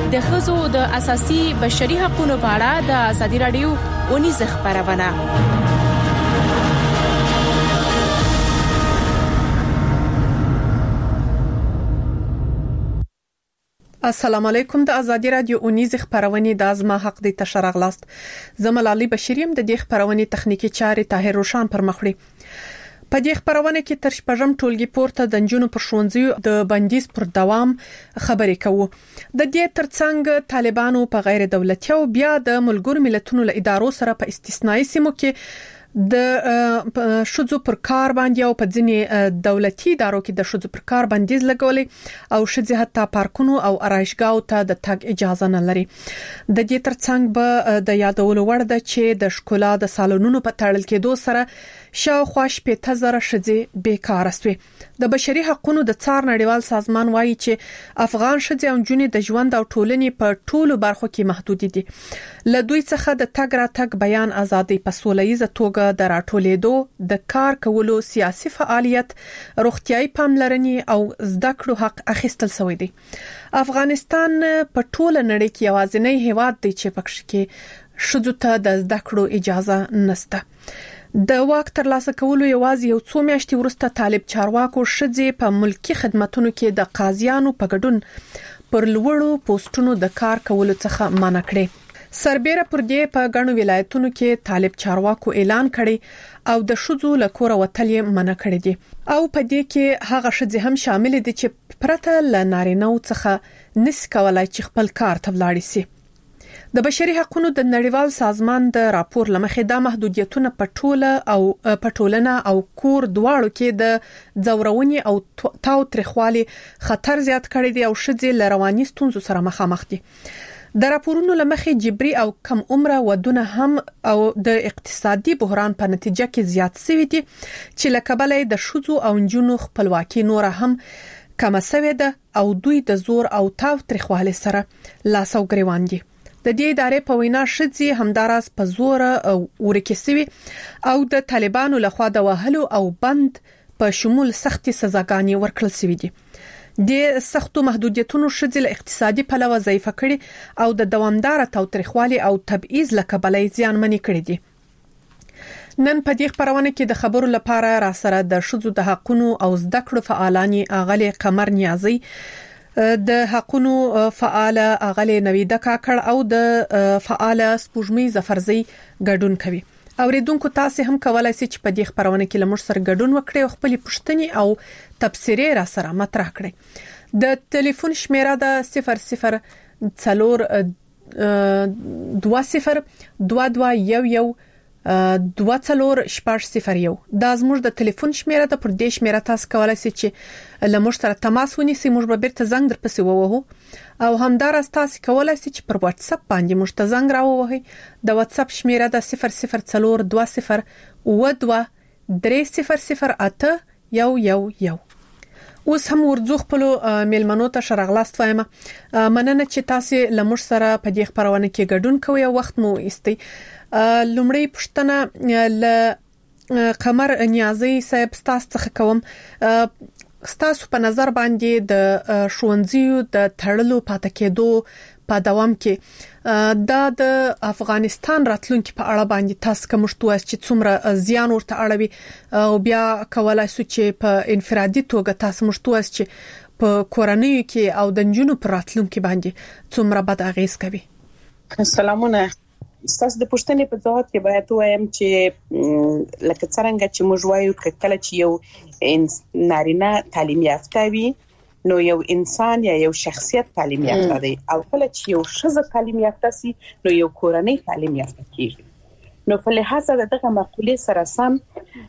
د ښځو د اساسي بشري حقوقو په اړه د ازادي رادیو اونیزه خبرونه. السلام علیکم. د ازادي رادیو اونیزه خبرونه د ازما حق د تشرغلاست. زملالي بشریم د دې خبرونه تخنیکی چارې طاهر روشان پر مخړي. په دې خبرونه کې تر شپږم ټولګي پورته د جنونو پر ښوونځیو د بندیز پر دوام خبرې کوو. د دې ترڅنګ طالبانو په غیر دولتي او بیا د ملګرو ملتونو له ادارو سره په استثنایی سیمو کې د شذو پر کار باندې او په ځینې دولتي ادارو کې د شذو پر کار بندیز لګولې او شذې حتی پارکونو او آرایشګاو ته د تګ اجازه نه لري. د دې ترڅنګ به د یادولو وړ ده چې د شکولا د سالونونو په تړل کېدو سره شاوخوا 15,000 شذې بیکاره شوي. د بشري حقوقو د څار نړیوال سازمان وایي چې افغان شذې او جنې د ژوند او ټولنې په ټولو برخو کې محدود دي. له دوی څخه د تګ راتګ بیان ازادي په سولهییزه توګه د راټولېدو، د کار کولو، سیاسي فعالیت، روغتيایي پاملرنې او زده کړو حق اخیستل شوی دی. افغانستان په ټوله نړۍ کې یوازینی هیواد دی چې پکې کې شذو ته د زده کړو اجازه نشته. د واک ترلاسه کولو یوازې یو څو میاشتې وروسته طالب چارواکو شذې په ملکی خدماتو کې د قاضیانو په ګډون پر لوړو پوسټونو د کار کولو څخه منع کړي. سربېره پر دې په غنو ولایتونو کې طالب چارواکو اعلان کړي او د شذو له کور وتل منع کړي دي او په دې کې هغه شذې هم شامل دي چې پرته ل نارینه څخه نس کولای چې خپل کار ته ولاړ شي. د بشري حقوقو د نړیوال سازمان د راپور لمخې د محدودیتونو په ټولنه او کور دواړو کې د ځورونې او تاو ترخوالي خطر زیات کړی دی او شذې لرواني ستونزو سره مخامخ دي. د راپورونو لمخې جبري او کم عمره ودونه هم او د اقتصادي بحران په نتیجه کې زیات شوي دي چې لکبلې د شذو او جنونو خپلواکي نور هم کم شوی ده او دوی د زور او تاو ترخوالي سره لاس او ګریوان دي. د دې ادارې په وینا شذې همداراز په زور ورکسوي او د طالبانو لخوا د وهلو او بند په شمول سختي سزاګانې ورکړل شوې دي. د سختو محدودیتونو شذې له اقتصادي پلوه ضعیف کړي او د دوامدار تاوتریخوالي او تبعیض لکبلې زیانمنې کړي دي. نن په دې خبرونه کې د خبرو لپاره را سره د شذو د حقوقو او زده کړو فعالانی اغلی قمر نیازي، د حقونو فعال اغلی نویده کاکړ او د فعال سپوږمۍ زفرزی ګډون کوي. اوریدونکو تاسو هم کولای شئ چې په دې خبرونه کې لمر سره ګډون وکړئ او خپل پوښتنې او تبصرې را سره مطرح کړئ. د ټلیفون شمیره د 00 20 2211 2401. دا زموږ د ټلیفون شمیره ده. پر دې شمیره تاسو کولای شئ چې له موږ سره تماس ونیسئ. موږ به بیرته زنګ درپسې ووهو او همدارس تاسو کولای شئ چې پر واتس اپ باندې موږ ته زنګ راووهئ. د واتس اپ شمیره ده 0020 ودوا 300811. اوس هم ورځو خپل میلمنو ته شرغلاست وایم. مننه چې تاسو له موږ سره په دې خبرونه کې ګډون کوئ او وخت مو ایستئ. لومړی پوښتنه ل قمر نیازي صاحب تاسو څخه کوم. تاسو په نظر باندې د ښوونځیو د تړلو پاتې کېدو په دوام کې د افغانستان راتلونکي په اړه باندې تاسو کوم شتوس چې څومره زیان ورته اړوي او بیا کولای شو چې په انفرادي توګه تاسو مشتوس چې په کورنۍ کې او د جنونو پر راتلونکي باندې څومره بد اغیز کوي. سلامونه. تاسو د پوښتنې په ځواب کې باید وایم چې لکه څنګه چې موږ وایو کله چې یو نارینه تعلیم یافته وي نو یو انسان یا یو شخصیت تعلیم یافته دی او کله چې یو ښځه تعلیم یافته سي نو یو کورنۍ تعلیم یافته کیږي. نو په لحاظ دغه مقولې سره سم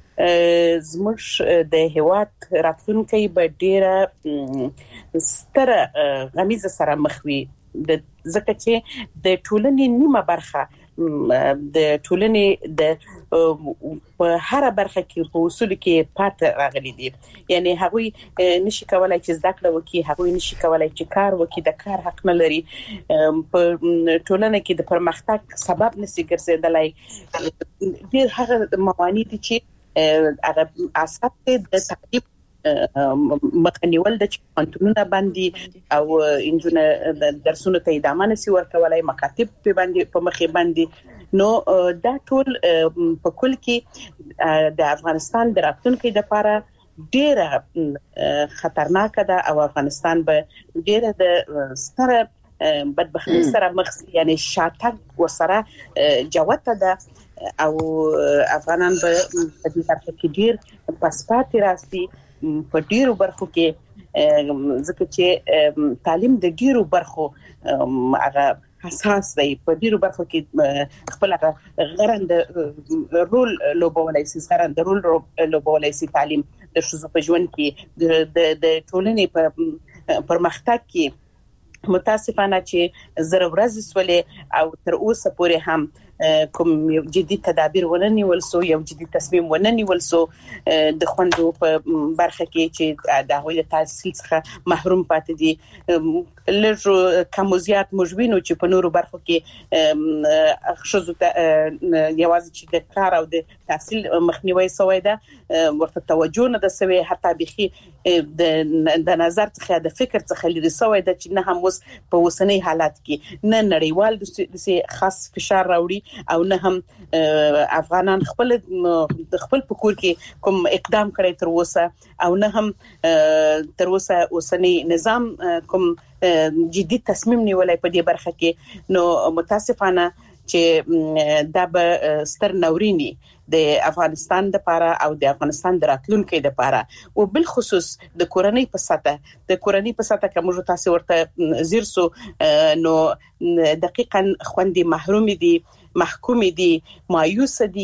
زموږ د هیواد راتلونکي به ډیره ستره غمیزه سره مخ وي. د ځکه چې د ټولنې نیمه برخه د ټولنې د په هر برخه کې په اصول کې پات راغلي دي. یعنی هغوی نشي کولای چې زده کړه وکړي، هغوی نشي کولای چې کار وکړي، د کار حق نه لري، په ټولنه کې د پرمختګ سبب نشي ګرځیدلای. ډېر هغه موانع دي چې هغه اساس د تعلیم مخنیول د پانتونونه باندې او انجونه درسونه ته ادامه نسی ورکولای مکاتب په باندې په مخې باندې نو دا ټول په کل کې د افغانستان د راتلونکي لپاره ډېره خطرناک ده او افغانستان به ډېره د ستره بدبختی سره مخ یعنی شاتګ وسره جوته ده او افغانان به په دې طرف کې ډېر پاسپات راسي په ډیرو برخو کې ځکه چې تعلیم د ډیرو برخو هغه حساس دی په ډیرو برخو کې خپل غرند رول لوبولای شي تعلیم د شوزو په ژوند کې د ټولنې په پرمختګ کې متاسفانه چې زره ورځې سولې او تر اوسه پورې هم کوم جدي تدابیر وننیول سو یو جدي تصمیم وننیول سو د خوندو په برخه کې چې د هغوی د تحصیل څخه محروم پاتې دي لږ کم زیات مجبینو چې په نورو برخو کې خصوصا یوازې چې د کار او د تحصیل مخنیوي سوی ده ورته توجه نه ده سوی حتی بخي د نظر څخه د فکر څخه لري سوی ده چې نه هم اوس په وسنۍ حالات کې نه نړیوال د خاص فشار راوړي او نه هم افغانان خپل پکور کې کوم اقدام کړی تر اوسه او نه هم تر اوسه اوسنی نظام کوم جدي تصمیم نیولای په دې برخه کې نو متاسفانه چې دا به ستر نورینی د افغانستان لپاره او د افغانستان د راتلونکي لپاره او بل خصوص د کورنۍ په ساته کوم تاسو ورته زیرسو نو دقیقاً خوندې محروم دي محکوم دي مایوس دي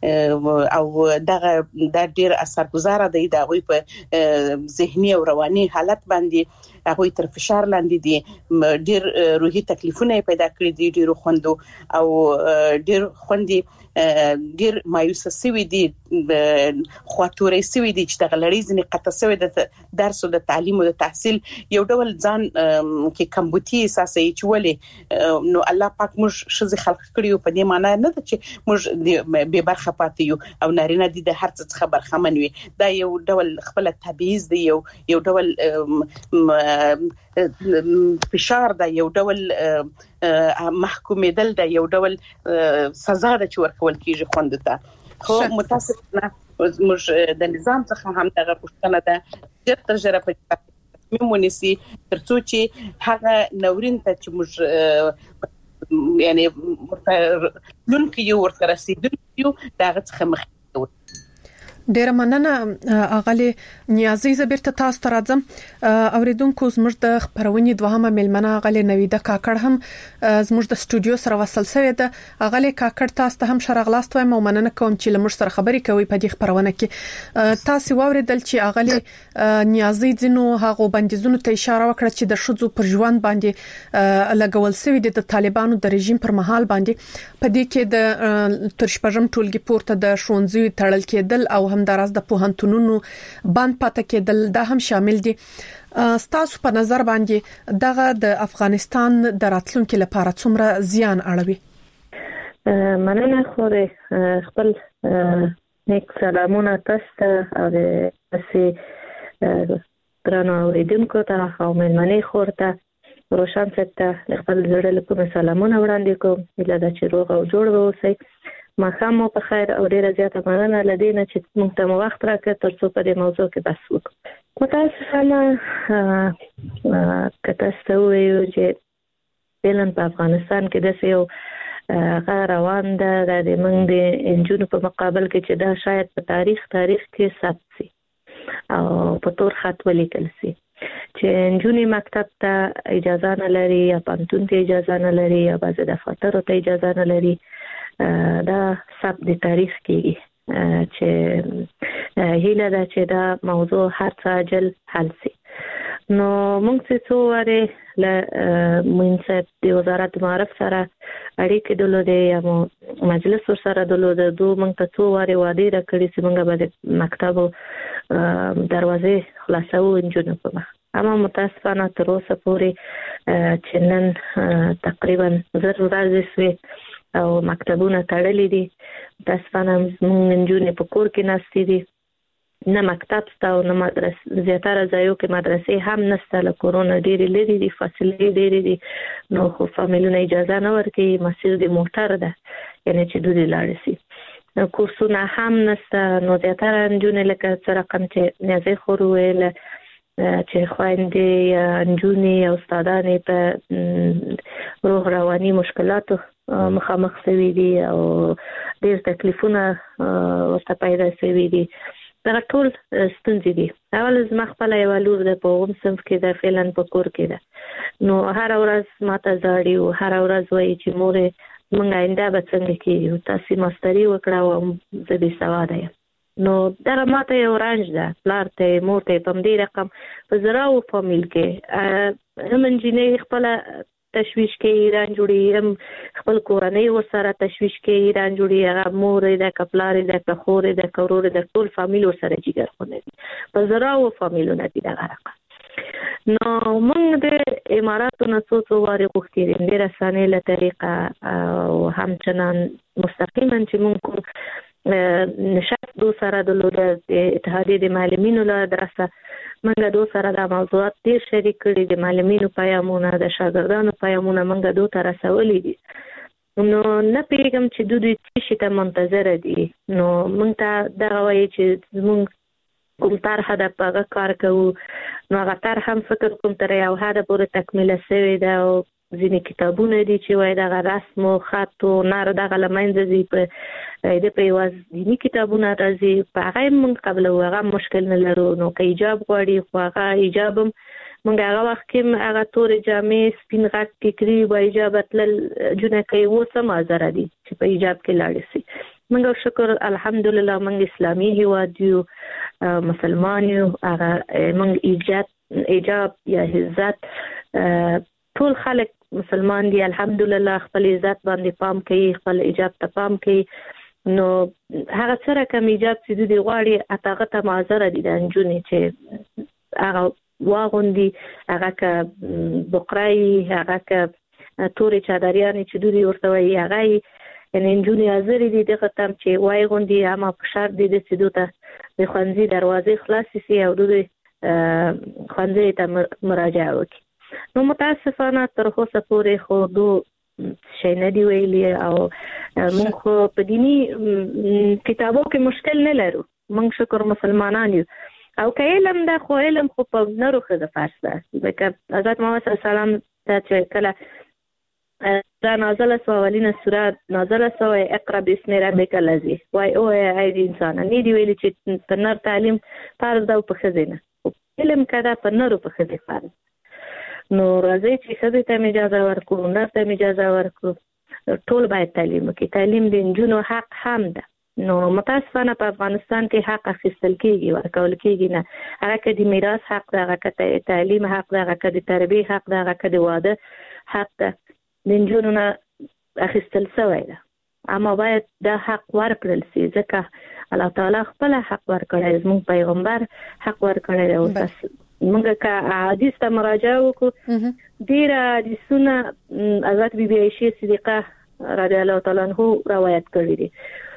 او دغه د ډیر اثرګذار دی د غوي په ذهني او رواني حالت باندې هغه تر فشار لاندې دي ډیر روحي تکلیفونه پیدا کړی دي ډیر خوندو او ډیر خوندې ډیر مایوس سوي دي خواتوري سوي دي چې د غلړې ځنې قطع سوي د درس او د تعلیم او د تحصیل یو ډول ځان کې کمبوتي اساسي چولې نو الله پاک موږ شزي خلق کړیو په دې معنی نه ده چې موږ به برخه پاتې یو او نارینه دي د هر څه څخه برخمن وي دا یو ډول خپل تبعیض دی یو ډول فشار دا یو ډول محکومېدل دا یو ډول سزا ده چې ورکول کیږي خوندته خو متاسفانه موږ د نظام څخه هم دغه پوښتنه ده چې تجربه په تصمیم ونیسي ترڅو چې هغه نورین ته چې موږ یعنی ورته ورته رسیدو دغه څخه مخ ډیر مننه اغلی نیازي زبرته تاسو ته راځم اوریدونکو زموږ د خبرونې دوهمه ملمنه اغلی نویده کاکړ هم زموږ د استودیو سره وصل شوی ده اغلی کاکړ تاسو ته هم شرغلاست وایم او مننه کوم چې لمر سره خبرې کوي په دې خبرونه کې تاسو واوریدل چې اغلی نیازي ځینو هغه بندیزونو ته اشاره وکړه چې د شذو پر ژوند باندې لګول شوی د طالبانو د رژیم پر مهال باندې په دې کې د ترشپژم ټولګي پورته د شونځي تړل کېدل او همداراز د پوهنتونونو بند پاتې کېدل دا هم شامل دي ستاسو په نظر باندې دغه د افغانستان د راتلونکو لپاره څومره زیان اړوي مننه خو خپل نیک سلامونه تاسو ته او تاسو درنو اوریدونکو ته او مېلمنې خورته روشن ته خپل زړه له سلامونه وړاندې کوم اله چې روغ او جوړ اوسئ ما خام په خیر او ډیره زیاته مننه لدینه چې موږ ته وخت راکړ ترڅو په دې موضوع کې بحث وکړو متاسفانه کتاسته ویو چې بلن په افغانستان کې د یو غیر روان ده د موږ د انجونو په مقابل کې چې دا شاید په تاریخ کې ثبت شي او په تور خط ولیکل شي چې انجونی مکتب ته اجازه نه لري یا پانتون ته اجازه نه لري یا بعض دفاتر ته اجازه نه لري دا سب د تاریخ کې چې هیله ده چې دا موضوع هر څه عاجل حل شي نو موږ څه واره ل منصب د وزارت معرف سره اړیکې درلودې یا مجلس سره درلودې دوه موږ ته څو واره وعده راکړې چې موږ به مکتب دروازې خلاصو انجونو په مخ اما متاسفانه تر اوسه پورې چې نن تقریبا زر ورځې سوي او مکتبونه تړلې دي متاسفانه موږ نجونې په کور کې ناستې دي نه مکتب ستا او نه مدرسې، زیاتره ځایو کې مدرسې هم نشته، له کورونو ډېرې لرې دي، فاصلې ډېرې دي، نو خو فامیلونه اجازه نه ورکوي، مسیر د موټر ده یعنې چې دوی لاړ شي، کورسونه هم نشته. نو زیاتره نجونې لکه څه رقم چې نیازۍ خور وویل چې خویندې یا نجونې او استادانې په روح رواني مشکلاتو مخامخ شوي دي او ډېر تکلیفونه ورته پیدا شوي دي. دغه ټول ستونزې دي. اول زما خپله یوه لور ده په اووم صنف کې ده، فعلا په کور کې ده، نو هره ورځ ماته ژاړي او هره ورځ وایي چې مورې موږ آینده به څنګه کېږو، تاسې ماستري وکړه او زه بې سواده یم. نو دغه ماته یو رنج ده، پلار ته مور ته په همدې رقم په زراو فامیل کې هم انجینۍ خپله تشویش کوي، ایران جوړي، هم خپل کورنۍ ورسره تشویش کوي، ایران جوړي، هغه مور ده که پلار ده که خور ده که ورور ده، ټول فامیل ورسره جګر خونه دي، په زراو فامیلونه دي دغه رقم. نو موږ د اماراتو نه څو وارې غوښتي دي ډېر اسانۍ له طریقه او همچنان مستقیما چې موږ کوم نشست دو سره د اتحادیې د معلمینو له درسه منګه دو سره د موضوعات ډېر شریک کړي، د معلمینو پیامونه د شاګردانو پیامونه منګه دو ته رسولي دي. نو نه پوهېږم چې دوی څه شي ته منتظره دي. نو موږ ته دغه وایي چې زموږ کوم طرحه ده په هغه کار کوو، نو هغه طرحه هم فکر کوم تر یو حده پورې تکمیله شوې ده او ځینې کتابونه دي چې وایي دغه رسم و خط و نر دغه له منځه ځي، په یوازې دیني کتابونه راځي، په هغه یې موږ قبلوو، هغه مشکل نه لرو. نو که ایجاب غواړي خو هغه ایجاب هم موږ هغه وخت کې هغه تورې جامې سپین غټ ټیکري با ایجابه تلل جونکۍ اوس هم حاضره دي چې په ایجاب کې لاړې شي. موږ شکر الحمدلله موږ اسلامي هیواد یو، مسلمان یو، هغه موږ ایجاب یا عزت ټول خلک مسلمان دي الحمدلله، خپل عزت باندې پام کوي، خپل ایجاب ته پام کوي. نو هغه سره کم ایجاب چې دوی غواړي هغه ته معذره دي د نجونې چې هغه واغوندي، هغه که بقرایي، هغه که تورې چادریانې چې دوی ورته وایي هغه یعنې نجونې حاضرې دي دغه ته چې وایغوندي، اما په شرط دی داسې دوی ته د ښوونځي دروازې خلاصې شي او دوی ښوونځي ته مراجعه وکړي. نو متاسفانه تر اوسه پورې خو دو شی نه دی ویلي او موږ خو په دیني کتابو کې مشکل نه لرو، موږ شکر مسلمانان یو. او که علم ده خو علم خو په نرو ښځه فرض ده، ځکه حضرت محمد صلی الله علیه وسلم ته چې کله دا نازله سوه اولینه سوره نازله سوه اقرا باسم ربک الذی، وایي اوه ای د انسانه نه دی ویلي چې په نر تعلیم فرض ده او په ښځې نه، علم که ده په نرو په ښځې فرض. نو راځي چې ښځې ته اجازه ورکړو، نر ته اجازه ورکړو، ټول باید تعلیم وکړي. تعلیم د نجونو حق هم ده. نو متاسفانه په افغانستان کې حق اخیستل کېږي، ورکول کېږي نه. هغه که د میراث حق ده، هغه که د تعلیم حق ده، هغه که د تربیې حق ده، هغه که د واده حق ده، د نجونو نه اخیستل شوی ده. اما باید دا حق ورکړل شي، ځکه الله تعالی خپل حق ورکړی، زموږ پیغمبر حق ورکړی دی. موږ که حدیث ته مراجعه وکړو، ډېر حدیثونه حضرت بی بی عایشې صدیقه رضی الله تعالی عنها روایت کړي دي،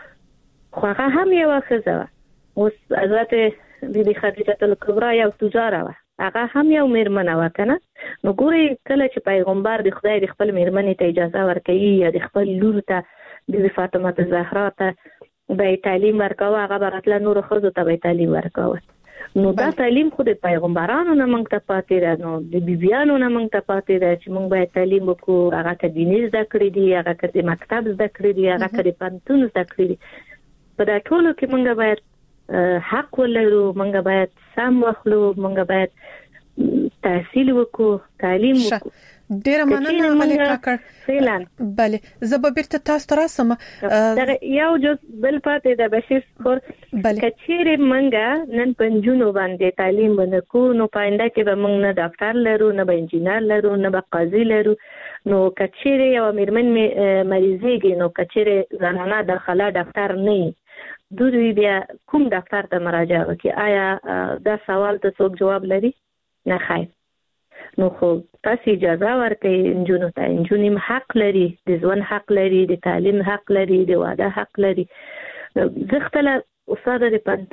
خو هغه هم یوه ښځه وه. اوس حضرت بی بی خدیجه الکبرا یو تجاره وه، هغه هم یو میرمنه وه که نه. نو ګورئ کله چې پیغمبر د خدای د خپل میرمنې ته اجازه ورکوي یا د خپل لور ته بی بی فاطمه الزهرا ته به تعلیم ورکوه، هغه به راتله نورو ښځو ته به تعلیم ورکوه. نو دا تعلیم خو د پیغمبرانو نه موږ ته پاتې ده، نو د بیبیانو نه موږ ته پاتې ده چې موږ باید تعلیم وکړو. هغه که دیني زده کړې دي، هغه که د مکتب زده کړې دي، هغه که د پوهنتون زده کړې دي، په دا ټولو کې موږ باید حق ولرو، موږ باید سم واخلو، موږ باید تحصیل وکړو، تعلیم وکړو. ډیره مننه ملک کاکړ. فعلا بله زه به بیرته تاسو ته راسم. یو جز بل پاتې د بشیر خور کچېرې منګه نن پنځونو باندې تعلیم ونکو، نو پاینده کې به موږ نه ډاکټر لرو، نه به انجینر لرو، نه به قاضي لرو. نو کچېرې یو میرمن مریضېږي، نو کچېرې زنانه داخله ډاکټر نه دوی بیا کوم ډاکټر ته مراجعه وکړي؟ آیا دا سوال ته څوک جواب لري؟ نه خیر. نو خو تاسو اجازه ورکړئ نجونو ته، نجونې حق لري، د ژوند حق لري، د تعلیم حق لري، د واده حق لري. زه خپله استاده د پوهنتونو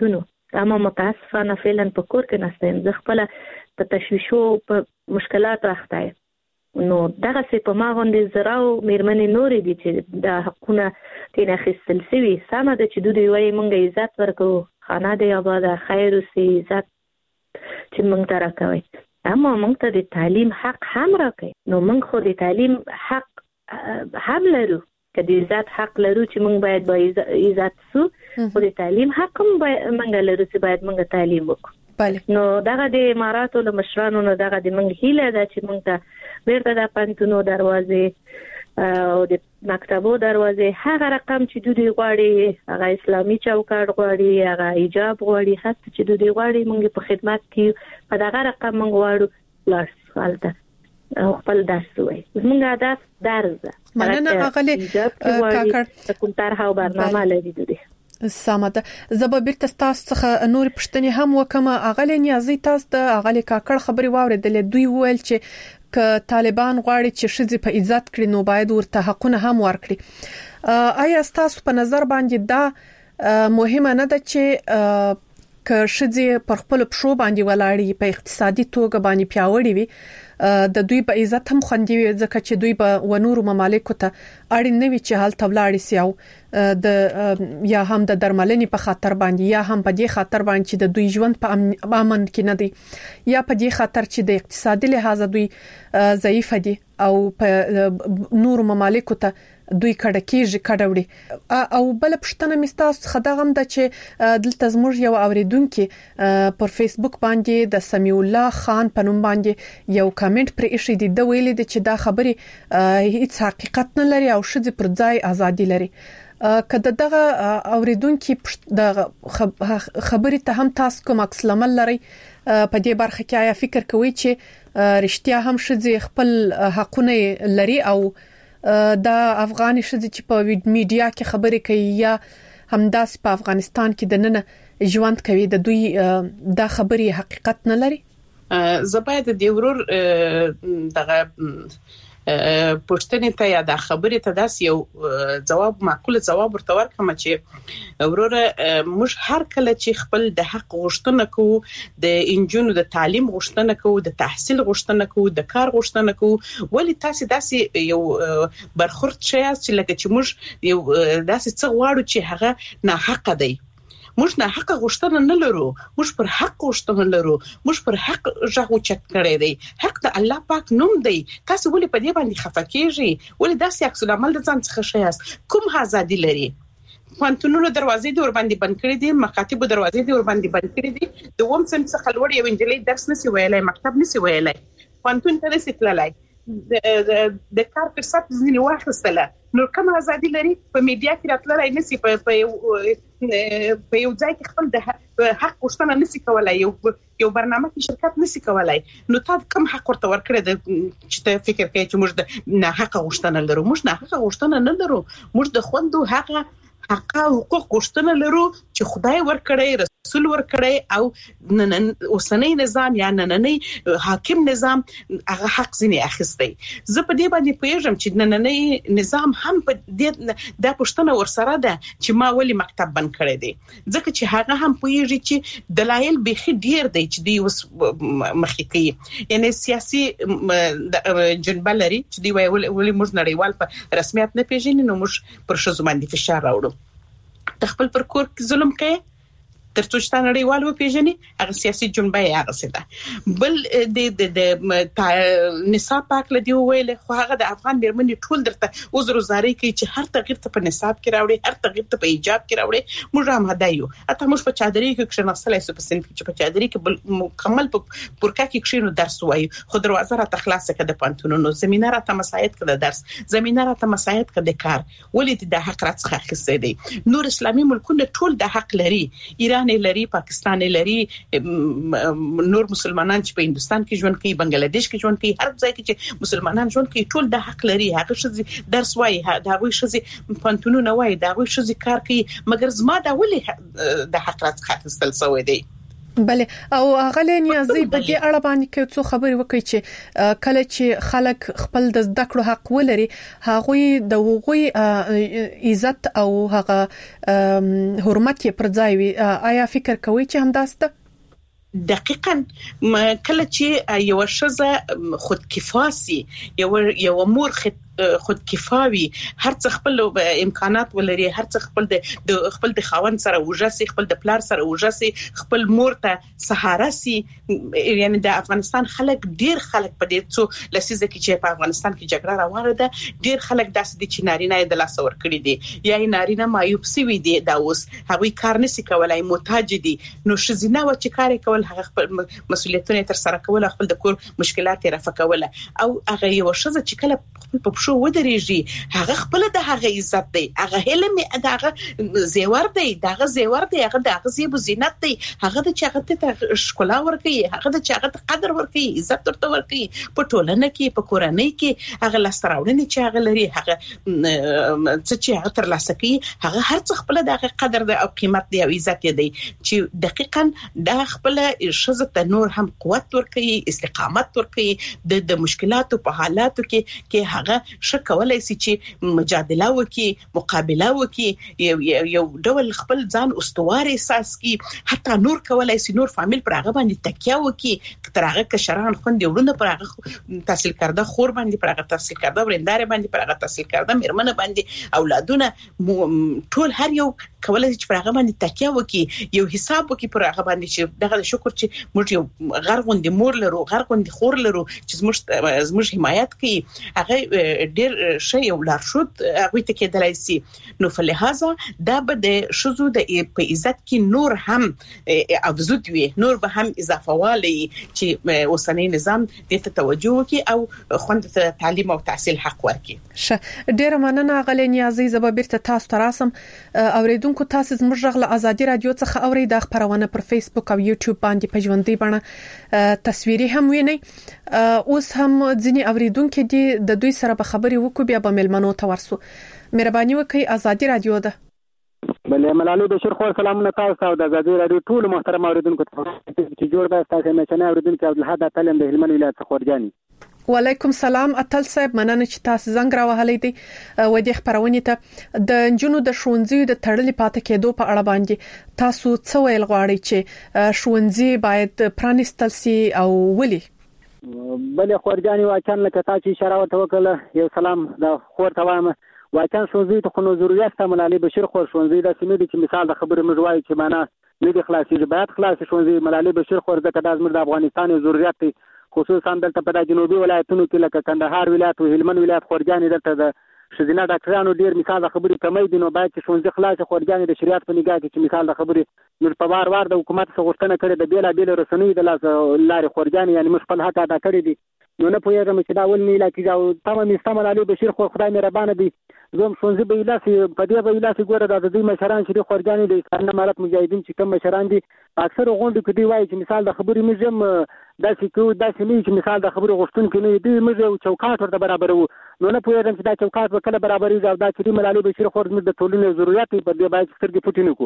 اما متاسفانه فعلا په کور کې نستم زه خپل په تشویشو په مشکلات راخته نو دغه څه په ما غونډې زراو مېرمنې نورې دي چې د حقونه تینا خستل سوي سمه د چې دوی وایي مونږه عزت ورکو خانه دی آباد خیر او سي عزت چې مونږ ته راکوي اما مونږ ته د تعلیم حق هم راکوي نو مونږ خو د تعلیم حق هم لرو که د عزت حق لرو چې مونږ باید با عزت سو خو د تعلیم حق هم مونږ لرو چې باید مونږ تعلیم وکړو نو دغه د اماراتو له مشرانو نو دغه د مونږ هیله ده چې مونږ ته بیرته د پانتونو دروازې او د مکتبو دروازې هغه رقم چې دوی غواړي هغه اسلامي چوکاټ غواړي هغه حجاب غواړي هڅه چې دوی غواړي مونږ په خدمت کې په دغه رقم مونږ غواړو لاس حالته خپل درس وای زموږ هدف درس مننه اغلی کاکړ کوم طرحه او برنامه لري دوی سمده زبا بیرته تاسو څخه نور پښتنې هم وکم اغلی نیازي تاسو د اغلی کاکړ خبري واوریدل دوی ویل چې ک طالبان غواړي چې شذ په عزت کړي نو باید ورته حقونه هم ورکړي آیا تاسو په نظر باندې دا مهمه نه ده چې ک شذ پر خپل پښو باندې ولاړی په اقتصادي توګه باندې پیاوړي وي د دوی په عزت هم خوندي وي ځکه چې دوی په ونورو ممالکو ته اړین نه وي چې حال تولاړي سیاو د یا هم د درملنې په خاطر باندې یا هم په دې خاطر باندې چې د دوی ژوند په امن کې نه دی یا په دې خاطر چې د اقتصادي لحاظ دوی ضعیف دي او په نورو ممالکو ته دوی کډوړي او بل پښتنه مستاس خداغم د چې دلته زموږ یو اوریدونکو پر فیسبوک باندې د سمیع الله خان په نوم باندې یو کمنټ پر ایشي دي د ویلي دي چې دا خبري هیڅ حقیقت نه لري او شذ پر ځای ازادي لري کله دغه اوریدونکو د خبري ته هم تاسو کوم عکس العمل لري په دې برخه کې آیا فکر کوئ چې رښتیا هم شذ خپل حقونه لري او دا افغاني شذ چې په میډیا کې خبرې کوي یا همداس په افغانستان کې د نن ژوند کوي د دوی دا خبري حقیقت نه لري زباید د ورور دغه پښتنې ته یا د خبرې ته داس یو جواب معقول جواب ورته ورکړم چې وروره موږ هر کله چې خپل د حق غوښتنه کوو د انجونو د تعلیم غوښتنه کوو د تحصیل غوښتنه کوو د کار غوښتنه کوو ولی تاسو داسې یو برخورد شي چې لکه چې موږ یو داسې څه غواړو چې هغه نه حق دی موږ نه حق غوښتنه نه لرو موږ پر حق غوښتنه لرو موږ پر حق ژغو چت کړی دی حق د الله پاک نوم دی تاسو ولې په دې باندې خفه کیږئ ولې داسې عکس العمل د ځان څخه شیاست کوم ازادي لري پانتونونو دروازې دی ور باندې بند کړې دي مکاتب دروازې دی ور باندې بند کړې دي د ووم سم څخه لوړ یو انجلۍ درس نسی ویلای مکتب نسی ویلای پانتون ته نسی تللای د کار فرصت ځینې واخستله نو کوم ازادي لري په میډیا کې راتلای نسی په یو ځای کې خپل د حق غوښتنه نسی کولای یو برنامه کې شرکت نسی کولای نو تاسو کوم حق ورته ورکړی د چې ته فکر کوي چې موږ د نه حق غوښتنه لرو موږ نه حق غوښتنه نه لرو موږ د خوندو حق حقوق غوښتنه لرو چې خدای ورکړی رسول ورکړی او نن اوسنۍ نظام یا نننۍ حاکم نظام هغه حق ځنی اخیستی زه په دې باندې پوهیږم چې نننۍ نظام هم په دې د پښتنه ورسره ده چې ما ولې مکتب بند کړی دی ځکه چې هغه هم پوهیږي چې دلایل به ډیر دی چې دی وس مخکې کوي یعنی سیاسي جنبه لري چې دی ولې موږ نړیوال په رسمیت نه پیژنې نو موږ پر شذ باندې فشار راوړو خپل پر کور ظلم کوي ترڅو چې نړیوال و پیژنې هغه سیاسي جنبه یې هغه څه ده بل د نصاب پاک لدی ویل خو هغه د افغان بیرمنې ټول درته عذر زاري کوي چې هر تغییر ته په نصاب کې راوړي هر تغییر ته په ایجاب کې راوړي موږ هم هدايو اته موږ په چادرې کې کښناستلای سو په سن کې په چادرې کې مکمل په پورکا کې کښینو درس وایو خو دروازه را تخلاصه کړه د پانتونونو زمينه را ته مساعد کړه درس زمينه را ته مساعد کړه د کار ولې د حق راڅخه خسته دي نور اسلامي ملکونه ټول د حق لري ایران لري پاکستان لري نور مسلمانان چې په هندستان کې ژوند کوي بنگلاديش کې ژوند کوي هر ځای کې چې مسلمانان ژوند کوي ټول د حق لري هغه شې درس وایي دا وایي شې پانتونونه وایي دا وایي شې کار کوي مګر زما دا ولې د حق راڅخه خپل سوې دی بله او غلې نیازي په دې اړه باندې کې څو خبرې وکړي چې کله چې خلک خپل د زده کړو حق ولري هغه د هغوی عزت او هغه حرمت یې پر ځای وي آیا فکر کوي چې همداسته دقیقاً کله چې یو شزه خودکفاسي یو امور خودکفاوي هر څه خپل امکانات ولري هر څه خپل د خاوند سره وجاسي خپل د پلار سره وجاسي خپل مور ته سهارا سي یعنی د افغانستان خلک ډیر خلک په دې څو لسیزه کې چې په افغانستان کې جګړه روانه ده ډیر خلک داسې دي چې نارینه د لاس ور کړی دي یا نارینه مایوب سوي دي دا اوس هغوی کار نشي کولای محتاج دي نو شزینه و چې کار کول هغه خپل مسولیتونه تر سره کول خپل د کور مشکلات رفع کول او هغه یو شزه چې کله په شو ودرېږي هغه خپل د هغه عزت دی هغه علم هغه زیور دی هغه زیب زینت دی هغه د چاغت ته ښکلا ورکي هغه د چاغت قدر ورکي عزت ورته ورکي په ټولنه کې په کورنۍ کې هغه لاسراوړنې چې هغه لري هغه چې هغه تر لاسه کوي هغه هر څه خپل د قدر او قیمت دی او عزت دی چې دقیقاً د خپل شزه ته نور هم قوت ورکي استقامت ورکي د مشکلاتو په حالاتو کې هغه شکولای سي چې مجادله وکي مقابله وکي یو ډول خپل ځان استوار احساس کی حتی نور کولای سي نور فامیل پر هغه باندې تکیه وکي تر هغه کشران خوند ورونه پر هغه تحصیل کرده خور باندې پر هغه تحصیل کرده ورندار باندې پر هغه تحصیل کرده مرمنه باندې اولادونه ټول هر یو کولای چې پر هغه باندې تکیه وکي یو حساب وکي پر هغه باندې چې دغه شکر چې موږ یو غرغوند مور لرو غرغوند خور لرو چې زموږ حمایت کوي هغه ډیر شی او لارښود هغه ته کېدلای شي نو فلهذا دا به د شذو د په عزت کې نور هم افزود وي نور به هم اضافه والی چې اوسنۍ نظام دې ته توجه وکړي او خوند تعلیم او تحصیل حق ورکړي ډیر مننه غلې نیازي زبرته تاسو تراسم اوریدونکو تاسو زموږ غل ازادي رادیو څخه اوري د خبرونه پر فیسبوک او یوټیوب باندې په ژوندۍ بڼه تصویري هم ویني اوس هم ځینی اوریدونکو دي د دوی سره په خبري وکړو بیا به ملمنو ته ورسو مهرباني وکړئ ازادي رادیو ده بلې ملالي بشیر خور سلامونه تاسو او د ازادي رادیو ټول محترم اوریدونکو ته چې جوړ به تاسو نه چنه اوریدونکو عبدالحد اتلم د هلمند ولایت څخه ورجاني وعلیکم سلام اتل صاحب مننه چې تاسو زنګ راوهلې دي و دې خبرونه ته د جنونو د شونځي د تړلې پاتې کېدو په اړه باندې تاسو څه ویل غواړئ چې شونځي باید پرانستل سي او ولي بلې خورجاني واچن لکه تاسو اشاره وکړه یو سلام د خور ته وایم واچن شونځي ته خو نو ضرورت ته ملالي بشیر خور شونځي د سیمې چې مثال د خبرې مجوای چې معنا نه دي خلاصي باید خلاص شونځي ملالي بشیر خور د زموږ د افغانستان ضرورت دی خصوصا دلته په جنوبي ولایتونو کې لکه کندهار ولایت او هلمند ولایت خورجاني دلته د شذینه ډاکټرانو ډیر مثال د خبرې کمی دي نو باید چې شونځي خلاص خورجاني د شریعت په نگاه کې چې مثال د خبرې نور په وار د حکومت څخه غوښتنه کړې د بیل رسنۍ د لارې خورجاني یعنی مخ په حق ادا کړې دي نو نه پوهیږم چې دا ول نه لکه دا تمام استعمال علي بشیر خو خدای مهربانه دي زوم شونځي به لاسي په دې به لاسي ګوره د دې مشران چې خورجاني د اسلام امارت مجاهدین چې کوم مشران دي اکثر غونډو کې دی وایي چې مثال د خبرې مزم داسې نه چې مثال د خبرې غوښتون کې نه دی موږ چوکاټ ورته برابر وو نو نه پوهیږم چې دا چوکاټ وکړه برابرې او دا چې ملالي بشیر خور د ټولنې ضرورت په دې باید سترګې پټې نه کو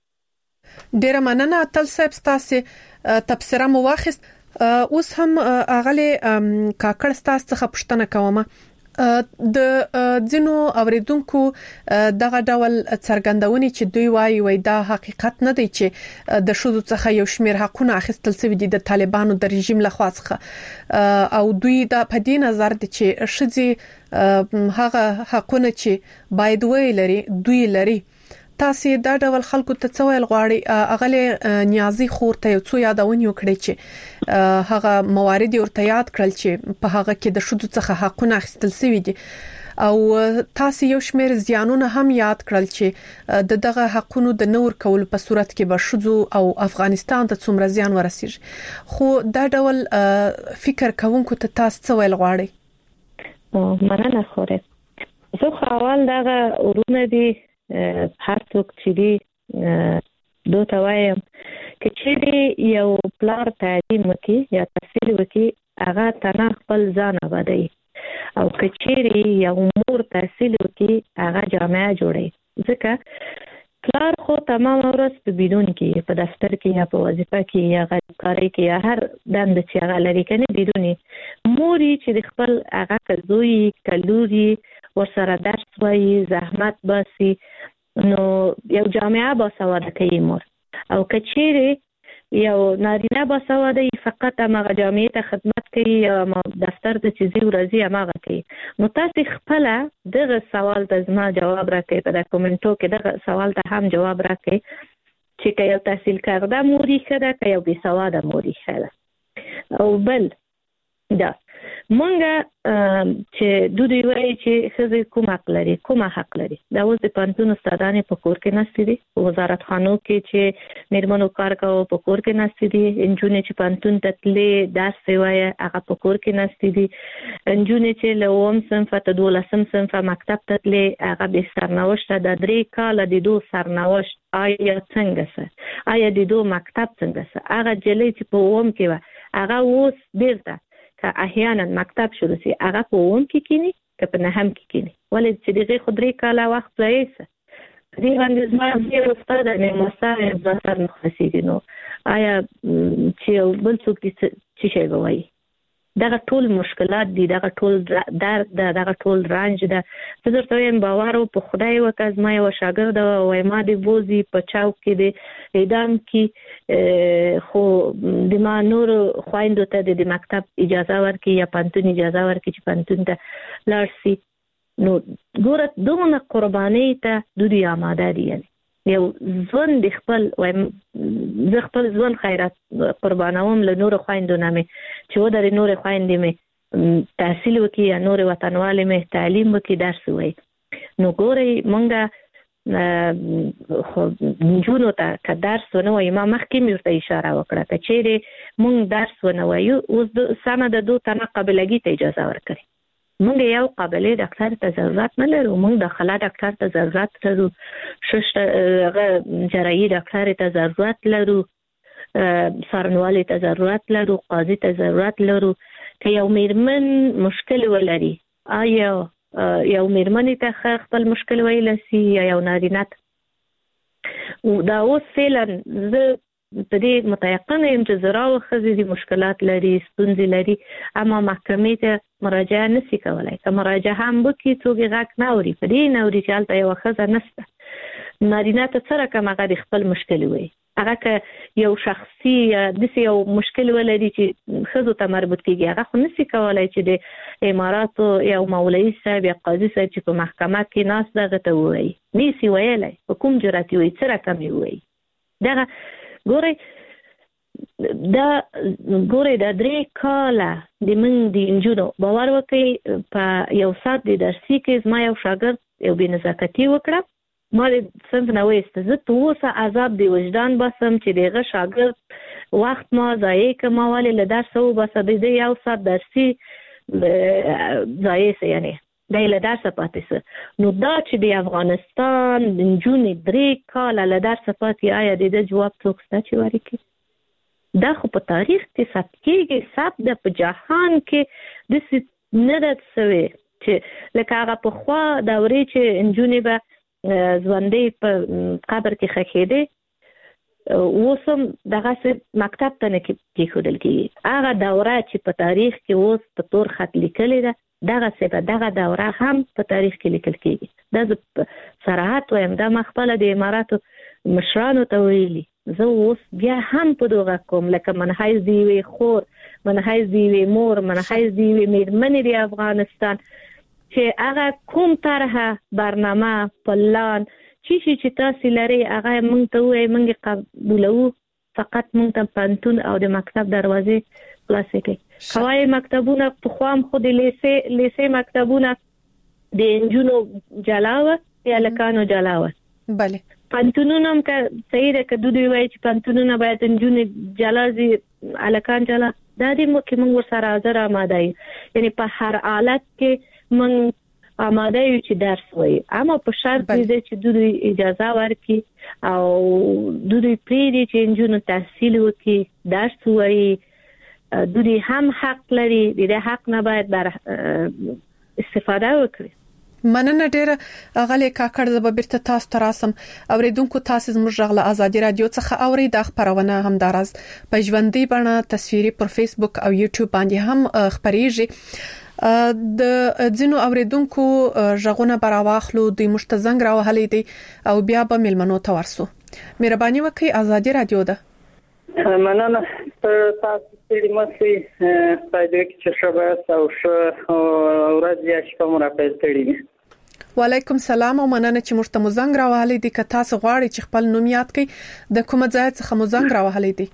ډیر مننه اتل صاحب تاسو تبصره مو واخیست اوس هم اغلی کاکړ تاسو څخه پوښتنه کوم د ځینو اوریدونکو دغه ډول څرګندونې چې دوی وایي دا حقیقت نه دی چې د شذو څخه یو شمیر حقونه اخیستل شوی دي د طالبانو د رژیم لخوا څخه او دوی د پدې نظر دي چې شذي هغه حقونه چې باید ویلري دوی لري تاسو دا ډول خلکو ته څه ویل غواړي اغلی نیازي خور ته یو څو یادونه وکړي چې هغه موارد ورته یاد کړل چې په هغه کې د شذو څخه حقونه اخیستل شوی دي او تاسو یو شمیر زیانونه هم یاد کړل چې دغه حقونو د نور کول په صورت کې به شذو او افغانستان ته څومره زیان ورسیږي خو دا ډول فکر کوونکو ته تاسو څه ویل غواړي مننه خوره زه خپل دغه ورونه دي هر څوک چې دی دوته وایم چې چې یو پلار تعلیم وکي یا تحصیل وکي هغه تنه خپل ځان آبادوي او کچېری یو مور تحصیل وکي هغه جامعه جوړي ځکه پلار خو تمام ورځ په بیرون کې په دفتر کې یا په وظیفه کې یا غړي کې یا هر دند چې هغه لري کنه بیرونی موري چې خپل هغه کزوی کلوري ورسره درس وایي زحمت باسي نو یو جامعه باسواده کوي مور او کچېره یو نارینه باسواده فقط هغه جامعه ته خدمت کوي یا دفتر ته چې زی ورځي هغه کوي نو تاسو خپل دغه سوال ته زما جواب راکړئ په کومنټو کې دغه سوال ته هم جواب راکړئ چې یو تحصیل کرده موري خده که یو بې سواده موري خده او بل دا مونږه چې دوی وایي چې ښځې کوم حق لري دا اوس د پوهنتون استادانې په کور کې ناستې دي وزارت خانو کې چې میرمنو کار کوي په کور کې ناستې دي نجونې چې پوهنتون ته تللې درس وایي هغه په کور کې ناستې دي نجونې چې له 9 صنف ته 12 صنف مکتب ته تللې هغه به سرنوشت د 3 کال د 2 سرنوشت آیا څنګه آیا د 2 مکتب څنګه هغه جلې چې په ووم کې و هغه اوس بیرته که احیانا مکتب شروع سي هغه په ووم کې کینی که په نهم کې کینی ولې چې دغه خدري کاله وخت ځایسه دې باندې زما یو استاد نه مساعد ځاتر مخسیږي نو آیا چې بل څوک چې شي وایي دغه ټول مشکلات دي دغه ټول درد دغه ټول رنج ده زه درته وایم باور په خدای وکړ ما یو شاګرد وای ما د بوزي په چاو کې د اعدام کې خو د ما نور خويندو ته د مکتب اجازه ورکړي یا پانتون اجازه ورکړي چې پانتون ته لاړ شي نو ګوره دونه قرباني ته دوی آماده دي یو ځوان د خپل زه خپل ځوان خیرات قربانوم له نور خويندو نه مې چې و درې نور خويندې مې تحصیل وکړي یا نور وطنوالې مې تعلیم وکړي درس وایي نو ګورئ مونږه خو نجونو ته که درس ونه وایي ما مخکې مې ورته اشاره وکړه که چیرې مونږ درس ونه وایو اوس سمه د 2 تنه قابلګي ته اجازه ورکړي مونږ یو قابلیت ډاکټر ته ضرورت نه لرو مونږ داخله ډاکټر ته ضرورت لرو جراحي ډاکټر ته ضرورت لرو سرنوالي ته ضرورت لرو قاضي ته ضرورت لرو که یو میرمن مشکل ولري آیا یو میرمن ته خپل مشکل ویل سي یا یو نارینه دا اوس فعلا زه په دې متيقنه یم چې زراو خزي دي مشکلات لري ستونزې لري اما محکمې ته مراجعه نشي کولای که مراجعه هم وکړي څوک غږ نه اوري په دې نه اوري چې هلته یو ښځه نشته نارینه ته څه رقم هغه د خپل مشکل وایي هغه که یو شخصي داسې یو مشکل ولري چې ښځو ته مربوط کېږي هغه خو نشي کولای چې د اماراتو یو مولوي صاحب یا قاضي صاحب چې په محکمه کې ناست دغه ته ووایي نشي ویلی په کوم جرأت وایي څه رقم یې وایي دغه ګورئ دا 3 کاله د موږ د انجونو باور وکړئ په یو ساعت د درسي کې زما یو شاګرد یو بې نزاکتي وکړه ما د صنف نه وایسته زه تر اوسه عذاب د وجدان باسم چې دغه شاګرد وخت ما ضایع کړم ولې له درسه وباسه د یو ساعت درسي ضایع سه یعنی دا له درسه پاتې سه نو دا چې د افغانستان د نجونې 3 کاله له درسه پاتې آیا د جواب څوک شته چې ورکړي دا خو په تاریخ کې ثبت کېږي ثبت د په جهان کې داسې نه ده سوی چې لکه هغه پخوا دورې چې نجونې به ژوندۍ په قبر کې ښخېدې اوس هم دغسې مکتب ته نه کېښودل کېږي هغه دوره چې په تاریخ کې اوس په تور خط لیکلې ده دغسې به دغه دوره هم په تاریخ کې لیکل کېږي دا زه صراحت وایم دا ما خپله د اماراتو مشرانو ته ویلي زه اوس بیا هم په دغه کوم لکه منحیز د یوې خور منحیز د یوې مور منحیز د یوې میرمنې د افغانستان چې هغه کوم طرحه برنامه پلان چې تاسو لري هغه موږ ته وایي موږ قبولو فقط موږ ته پانتون او د مکتب دروازې خلاصې کړي هوایي مکتبونه په خوام خو د لیسې مکتبونه د انجونو جلاوه یا لکانو جلاوه بله پانتونونه هم که صحیح ده که دوی وایي چې پانتونونه باید انجونې جلازي الکان جلا دا دې موږ ورسره حاضر آماده یو یعنی په هر حالت کې موږ آماده یو چې درس وایي اما په شرط دې چې دوی اجازه ورکړي او دوی پرېږدي چې انجونو تحصیل وکړي درس وایي دوی هم حق لري د حق نه باید بر استفاده وکړي مننه ډیره غلې کاکړ زب بیرته تاسو ته راسم اوریدونکو تاسو زموږ غږ له ازادي رادیو څخه اوري د خبرونه هم دراز په ژوندۍ بڼه تصویري پر فیسبوک او یوټیوب باندې هم خبريږي د ځینو اوریدونکو ژغونه براواخلو د مشتزنګ راوهلې دي او بیا به ملمنو ته ورسو مهرباني وکړئ ازادي رادیو ده مننه تاسو ستړي مشئ پدې کې چې شبه او ورځ یا شپه مو راپېستړي وعلیکم السلام او مننه چې موږ ته مزنګ راوهلې دي که تاسو غواړئ چې خپل نوم یاد کړئ د کومه ځای څخه مزنګ راوهلې دي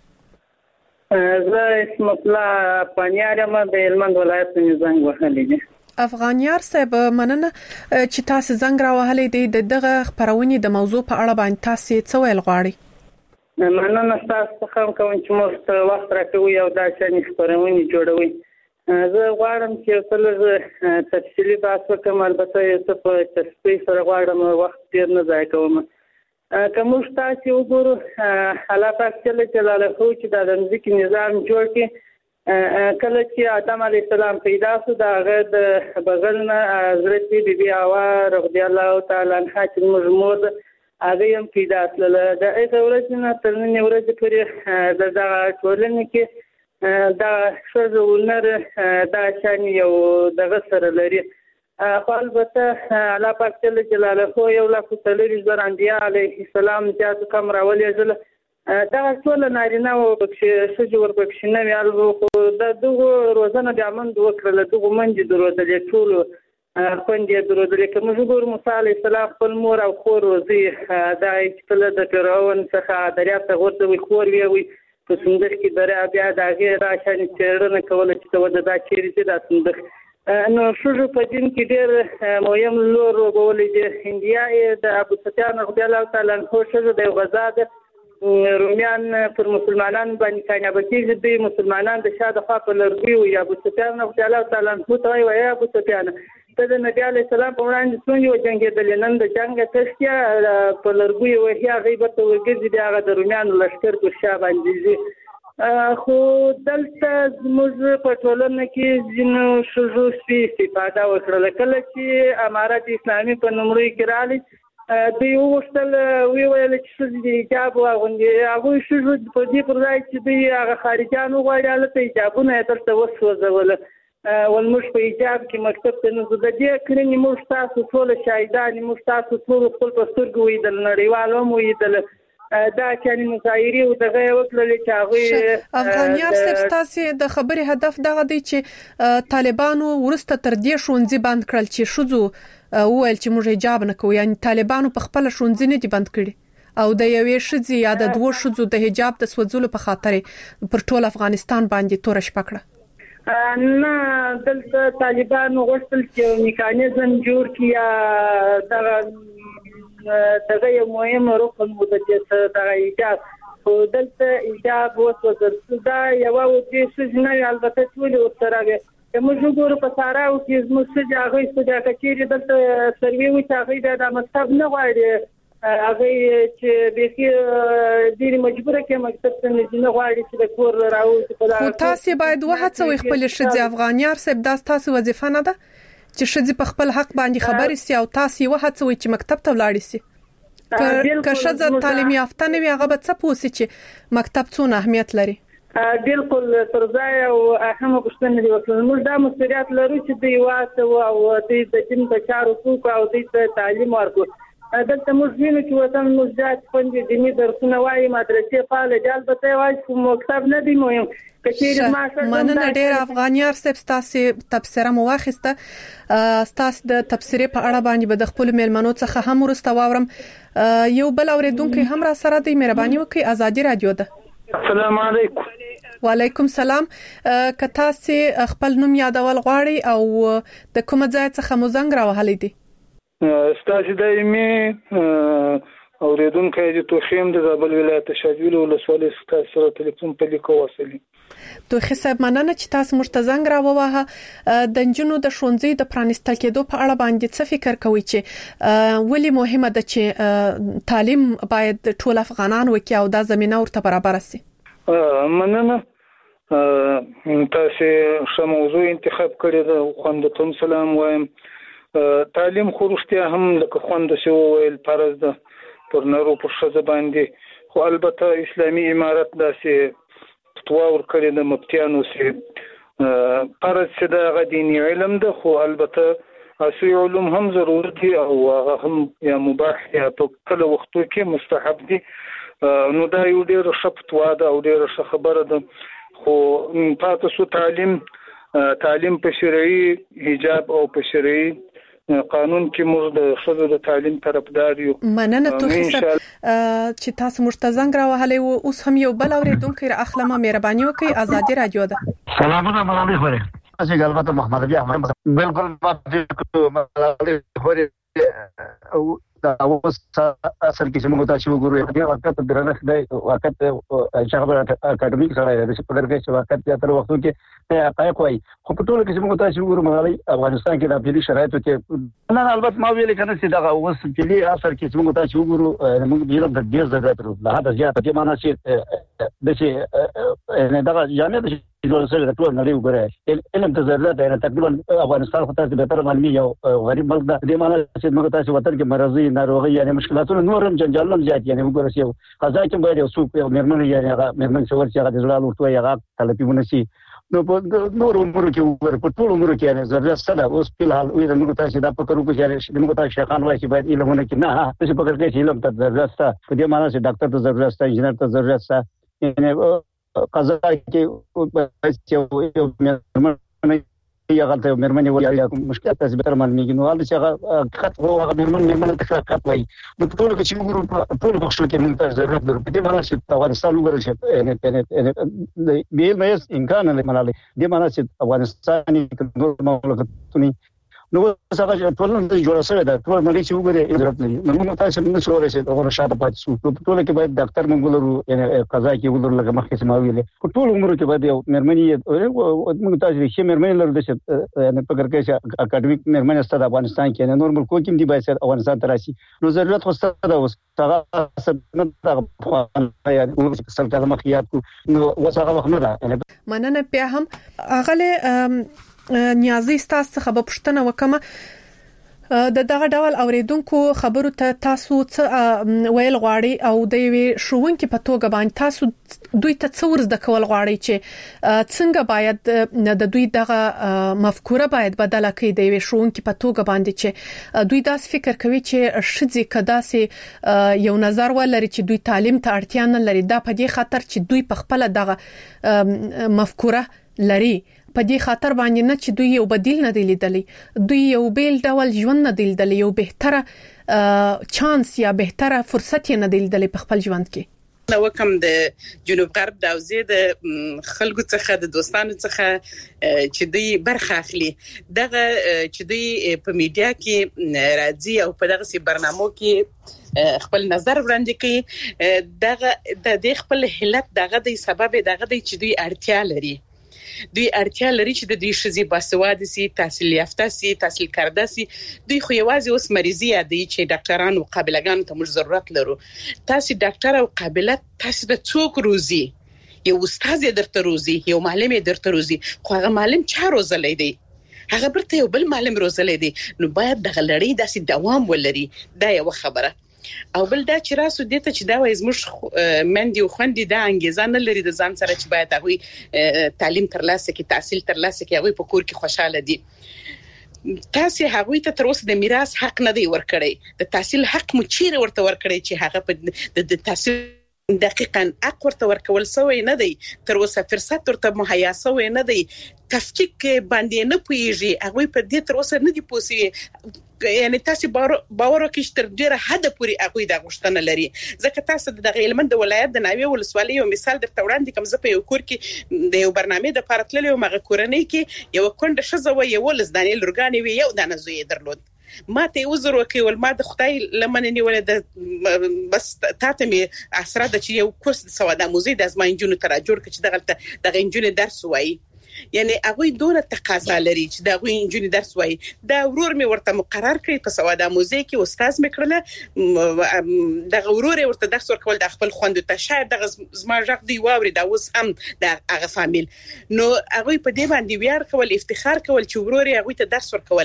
زه اسم الله پنیارم د هلمند ولایت مزنګ وهلې دي افغانیار صاحب مننه چې تاسو زنګ راوهلې دي دغه خبرونه د موضوع په اړه باندې تاسو څه ویل غواړئ مننه تاسو څخه کوم چې موږ وخت راکوي او دا چې خبرونه جوړوي زه غواړم چې تل تفصیلی بحث وکم البته څه په تفصیل سره غواړم وخت ډیر نه ضایع کوم کوم تاسو وګورو حالات چې جلاله خو چې د ځمکې نظام جوړ کړي کله چې آدم علی السلام پیدا شو دا غد بغلنا حضرت بیبي حوا رضی الله تعالی عنها چې موږ هغه هم پیدا کړل د هغه ورځې نه تر نن ورځې پورې د ټولنې کې دا شذولنر دا شان یو دغه سره لري خو البته الله پاک جلاله خو یو لا فتلری زر انبیاء علیه السلام چې کوم راولېدل دا ټول نارینه او چې سجو ورپښینه ویالو خو د دغه روزنه د امن وکړل دغه منځ درودل ټول خوندې درودل کوم زګور موسی علیه السلام خپل مور او خور روزي دا چې د فرعون څخه دریاب ته ورته وي خور وی په صندوق کې دریا بیا دا غیر راشن چیرنه کول چې دا چیرې چې دا صندوق نو شوجو په دین کې ډېر مهم لور وګولې د هندیا د ابو سفیان رضی الله تعالی عنہ شوجو د غزا د رومیان پر مسلمانانو باندې کامیاب کیږي د مسلمانانو د شاده خوا په لرګي او ابو سفیان رضی الله تعالی عنہ ته وایي ابو سفیان د نبی علی السلام په وړاندې څنګه جنگیدل نن د جنگ تشکیا په لرګي او هي غیبت ورګرځي د د رومیان لشکر په شا باندې خو دلته موږ په ټولنه کې جنو شوجو استفاده وکړل کله چې امارات اسلامي په نومړي کې راځي دوی وښتل ویل چې د حجاب واغوندي هغه شوجو په دې پر ځای چې دوی هغه خارجانو غواړي البته حجابونه ترته وسوځول ولمش په حجاب کې مکتب ته نو د دې کړنې موږ تاسو ټول شاهدان موږ تاسو ټول خپل پسترګو ویدل نړیوالو مو ویدل دا چې مظاهري او دغه وکړل چې هغه افغانیار سبستاسي د خبرې هدف دغه دی چې طالبانو ورسته تر دې شونځي بند کړل چې شوزو وویل چې موږ حجاب نه کوو یعنی طالبانو په خپل شونځي نه دي بند کړي او د یوې شذي یا د دوه شذو د حجاب د سوځولو په خاطر پر ټول افغانستان باندې تور شپکړه نه دلته طالبانو غوښتل چې میکانیزم جوړ کړي دغه یو مهم رکن و چې دغه ایجاد خو دلته ایجاب وسوځل دا یو د سجنه البته ټول سره موږ ګورو په سارا او چې موږ څه هغه څه کچېری دلته سروي و چې هغه د مکتب نه غواړي هغه چې به کې ډیر مجبوره کې مکتب ته نه غواړي چې د کور راوځي خو تاسو باید وهڅوي خپل شذ افغانیار صاحب دا تاسو وظیفه نه ده چې شذ په خپل حق باندې خبري سي او تاسو وهڅوي چې مکتب ته ولاړ سي که شذ تعلیم یافته نه وي هغه به څه پوسي چې مکتب څونه اهمیت لري بالکل ترځای او اهم پښتنه دی وکړل موږ دا مسؤلیت لرو چې دی واسه او د دین په چارو کو او د تعلیم ورکو دلته موږ وینو چې وطن موږ ځات پندې دیني درسونه وایي مدرسې فعال دي البته وایي چې مکتب نه دی مهم کچېر ما مننه ډېر افغانیار صاحب تاسو تفسیر مو واخیسته تاسو د تفسیر په اړه باندې به د خپل میلمنو څخه هم ورسته واورم یو بل اوریدونکو هم را سره دی مهرباني وکړئ ازادي رادیو ده السلام علیکم وعلیکم السلام که تاسو خپل نوم یادول غواړئ او د کوم ځای څخه مزنګ راوهلې دي ستاسو دایمي اوریدونکو د توخیم د زابل ولایت شاجویل ولسوالۍ ستاسو سره ټلیفون په لیکو وصلي توخی صاحب مننه چې تاسو مشتزنګ راووه د جنونو د شونځي د پرانستل کېدو په اړه باندې څه فکر کوي چې ولې مهمه ده چې تعلیم باید ټول افغانان وکي او دا زمينه ورته برابر شي مننه تاسو ښه موضوع انتخاب کړی ده خوندتون سلام وایم تعلیم خو رښتیا هم لکه خوند شو ویل فرض ده پر نارو پر شزه باندې، خو البته اسلامي امارت داسې فتوا ورکړې د مفتیانو سي فرض چې د غديني علم ده، خو البته اصلي علوم هم ضروري دي او هغه هم یا مباح یا په کله وختو کې مستحب دي. نو دا یو ډېر ښه فتوا ده او ډېر ښه خبره ده. خو پاتې سو تعلیم په شرعي حجاب او په شرعي قانون کې موږ د ښځو د تعلیم طرفدار یو. مننه توخي صاحب چې تاسو مرتزنګ راوهلې او اوس هم یو بل اوریدونکو را اخلمه مهرباني وکړئ. آزادي رادیو ده. سلامونه ملالي خوري اسی ګلبته محمد ربيع احمد بالکل ملالي خوري او دا اوس اصل کې چې موږ تاسو وګورو دا وخت درنه دی وخت شغله اکیډمیک سره د سپدر کې چې وخت یا تر وختو کې حقایق وایي، خو په ټول کې چې موږ تاسو وګورو ملالي افغانستان کې د پیلي شرایطو کې نه البته ما ویل کنه چې دا اوس پیلي اثر کې چې موږ تاسو وګورو موږ ډیر د ډیر ضرورت لرو له هدا زیات په معنا چې د چې نه دا جامع د جوړ سره د ټول نړۍ وګورئ علم ته ضرورت دی. تقریبا افغانستان خو تاسو به تر معلومي یو غریب ملک ده، د معنا چې موږ تاسو وطن کې مرضی ناروغي یعنی مشکلاتونه نورم جنجالونه زیات یعنی وګورئ یو قضا کې باید یو څوک یو مرمن یعنی هغه مرمن څور چې هغه د زړه لورتوي هغه طلبونه شي. نو په نور عمر کې وګورئ په ټول عمر کې یعنی ضرورت سره اوس په حال وي موږ تاسو دا فکر وکړو چې موږ تاسو شیخان وایي چې باید علمونه کې نه تاسو فکر کوئ چې علم ته ضرورت ده، په دې معنا چې ډاکټر ته ضرورت ده، انجنیر ته ضرورت ده، یعنی قضا کې یو مرمن یا غلطه مرمنه ولا یا مشکل تاسو به تر باندې نو حال چې هغه خط هغه مرمنه ته خط وایي. نو ټول کې چې موږ ټول بخښو کې موږ ضرورت لرو په دې معنا چې افغانستان وګورئ چې د بیل مېز امکان نه ملالي دې معنا چې افغانستان کې نور مملکتونه نو څنګه ټول نن جوړ شوی دا ټول ملي چې وګورئ ضرورت لري. نو موږ تاسو نه شو راځي دا شاته پاتې شو ټول کې باید ډاکټر موږ لرو یعنی قضا کې ولر لکه مخکې سم ویلې ټول عمر کې باید یو مرمنی موږ تاسو چې مرمنی لرو د یعنی فکر کوي چې اکیډمیک مرمنی ستاسو افغانستان کې نه نورمال کوم دی باید افغانستان تراشي. نو ضرورت خو ستاسو دا اوس هغه سبنه دا یعنی سلطه مخیات نو وسغه وخت نه ده. مننه بیا هم اغله نیازي ستاسو خبر پښتنه وکمه د دغه ډول اوریدونکو خبرو ته تاسو څه ویل غواړي او د یوې شوونکې په توګه باندې تاسو دوی ته څه ورزده کول غواړي چې څنګه باید د دوی دغه مفکوره باید بدله کړي د یوې شوونکې په توګه باندې چې دوی داس فکر کوي چې شذې کداسې یو نظر ولري چې دوی تعلیم ته اړتیا نه لري، دا په دې خاطر چې دوی په خپل دغه مفکوره لري، په دې خاطر باندې نه چې دوی یو بدیل نه دی لیدلی، دوی یو بیل ډول ژوند نه دی لیدلی، یو بهتره چانس یا بهتره فرصت نه دی لیدلی په خپل ژوند کې. نو کوم د جنوب غرب د اوزې د خلکو څخه د دوستانو څخه چې دوی برخه اخلي دغه چې دوی په میډیا کې راځي او په دغه سي برنامو کې خپل نظر وړاندې کوي، دغه د خپل حالت دغه د سبب دغه د چې دوی اړتیا لري چې د دې شذې باسواده سي، تحصیل یافته سي، تحصیل کرده سي. دوی خو یوازې اوس مریضي یادي چې ډاکټرانو او قابلګانو ته موږ ضرورت لرو. تاسو ډاکټر او قابله تاسو د څوک روزي، یو استاد درته روزي، یو معلم درته روزي، خو هغه معلم چا روزلې دی، هغه برته یو بل معلم روزلې دی. نو باید د غلړې داسې دوام ولري. دا یو خبره. او بل دا چې راسو دته چې دا وایي زموږ مندي او خوندې دا انګیزه نه لري د ځان سره چې باید هغه تعلیم ترلاسه کړي، تحصیل ترلاسه کړي، هغه په کور کې خوشاله دي. تاسو هغه ته تر اوسه د میراث حق نه دی ورکړی، د تحصیل حق مو چیرې ورته ورکړی چې هغه په د تحصیل دقیقاً حق ورته ورکول سوی نه دی، تر اوسه فرصت ورته مهیا سوی نه دی، تفکیک باندې نه پويږي، هغه په دې تر اوسه نه دی پوسي. یعنی تاسو باور وکړئ تر ډیره حد پورې هغه د غوښتنه لري. ځکه تاسو د هلمند ولایت د ناوی ولسوالۍ یو مثال درته وړاندې کوم. زه په یو کور کې د یو برنامه د پاره تللی او مغه کورنۍ کې یو کونډه شزه و یو لزدانې لورګانې وی یو دانه زوی درلود. ما ته وزر وکول، ما د خدای لمنه نیولې د بس تاته می اسره د چې یو کورس د سواده موزي د ازمایجونو تر جوړ کړي چې دغه انجونې درس وایي. یعنی هغه دونه تقاضا لري چې دا غوي انجونی درس وایي. دا ورور می ورته مقرر کړی په سواده موزه کې استاد می کړله، دا ورور ورته درس ورکول د خپل خوند ته شاید د زما ژغ دی واوري دا اوس هم د هغه فامیل. نو هغه په دې باندې ویار کول، افتخار کول چې ورور هغه ته درس ورکوله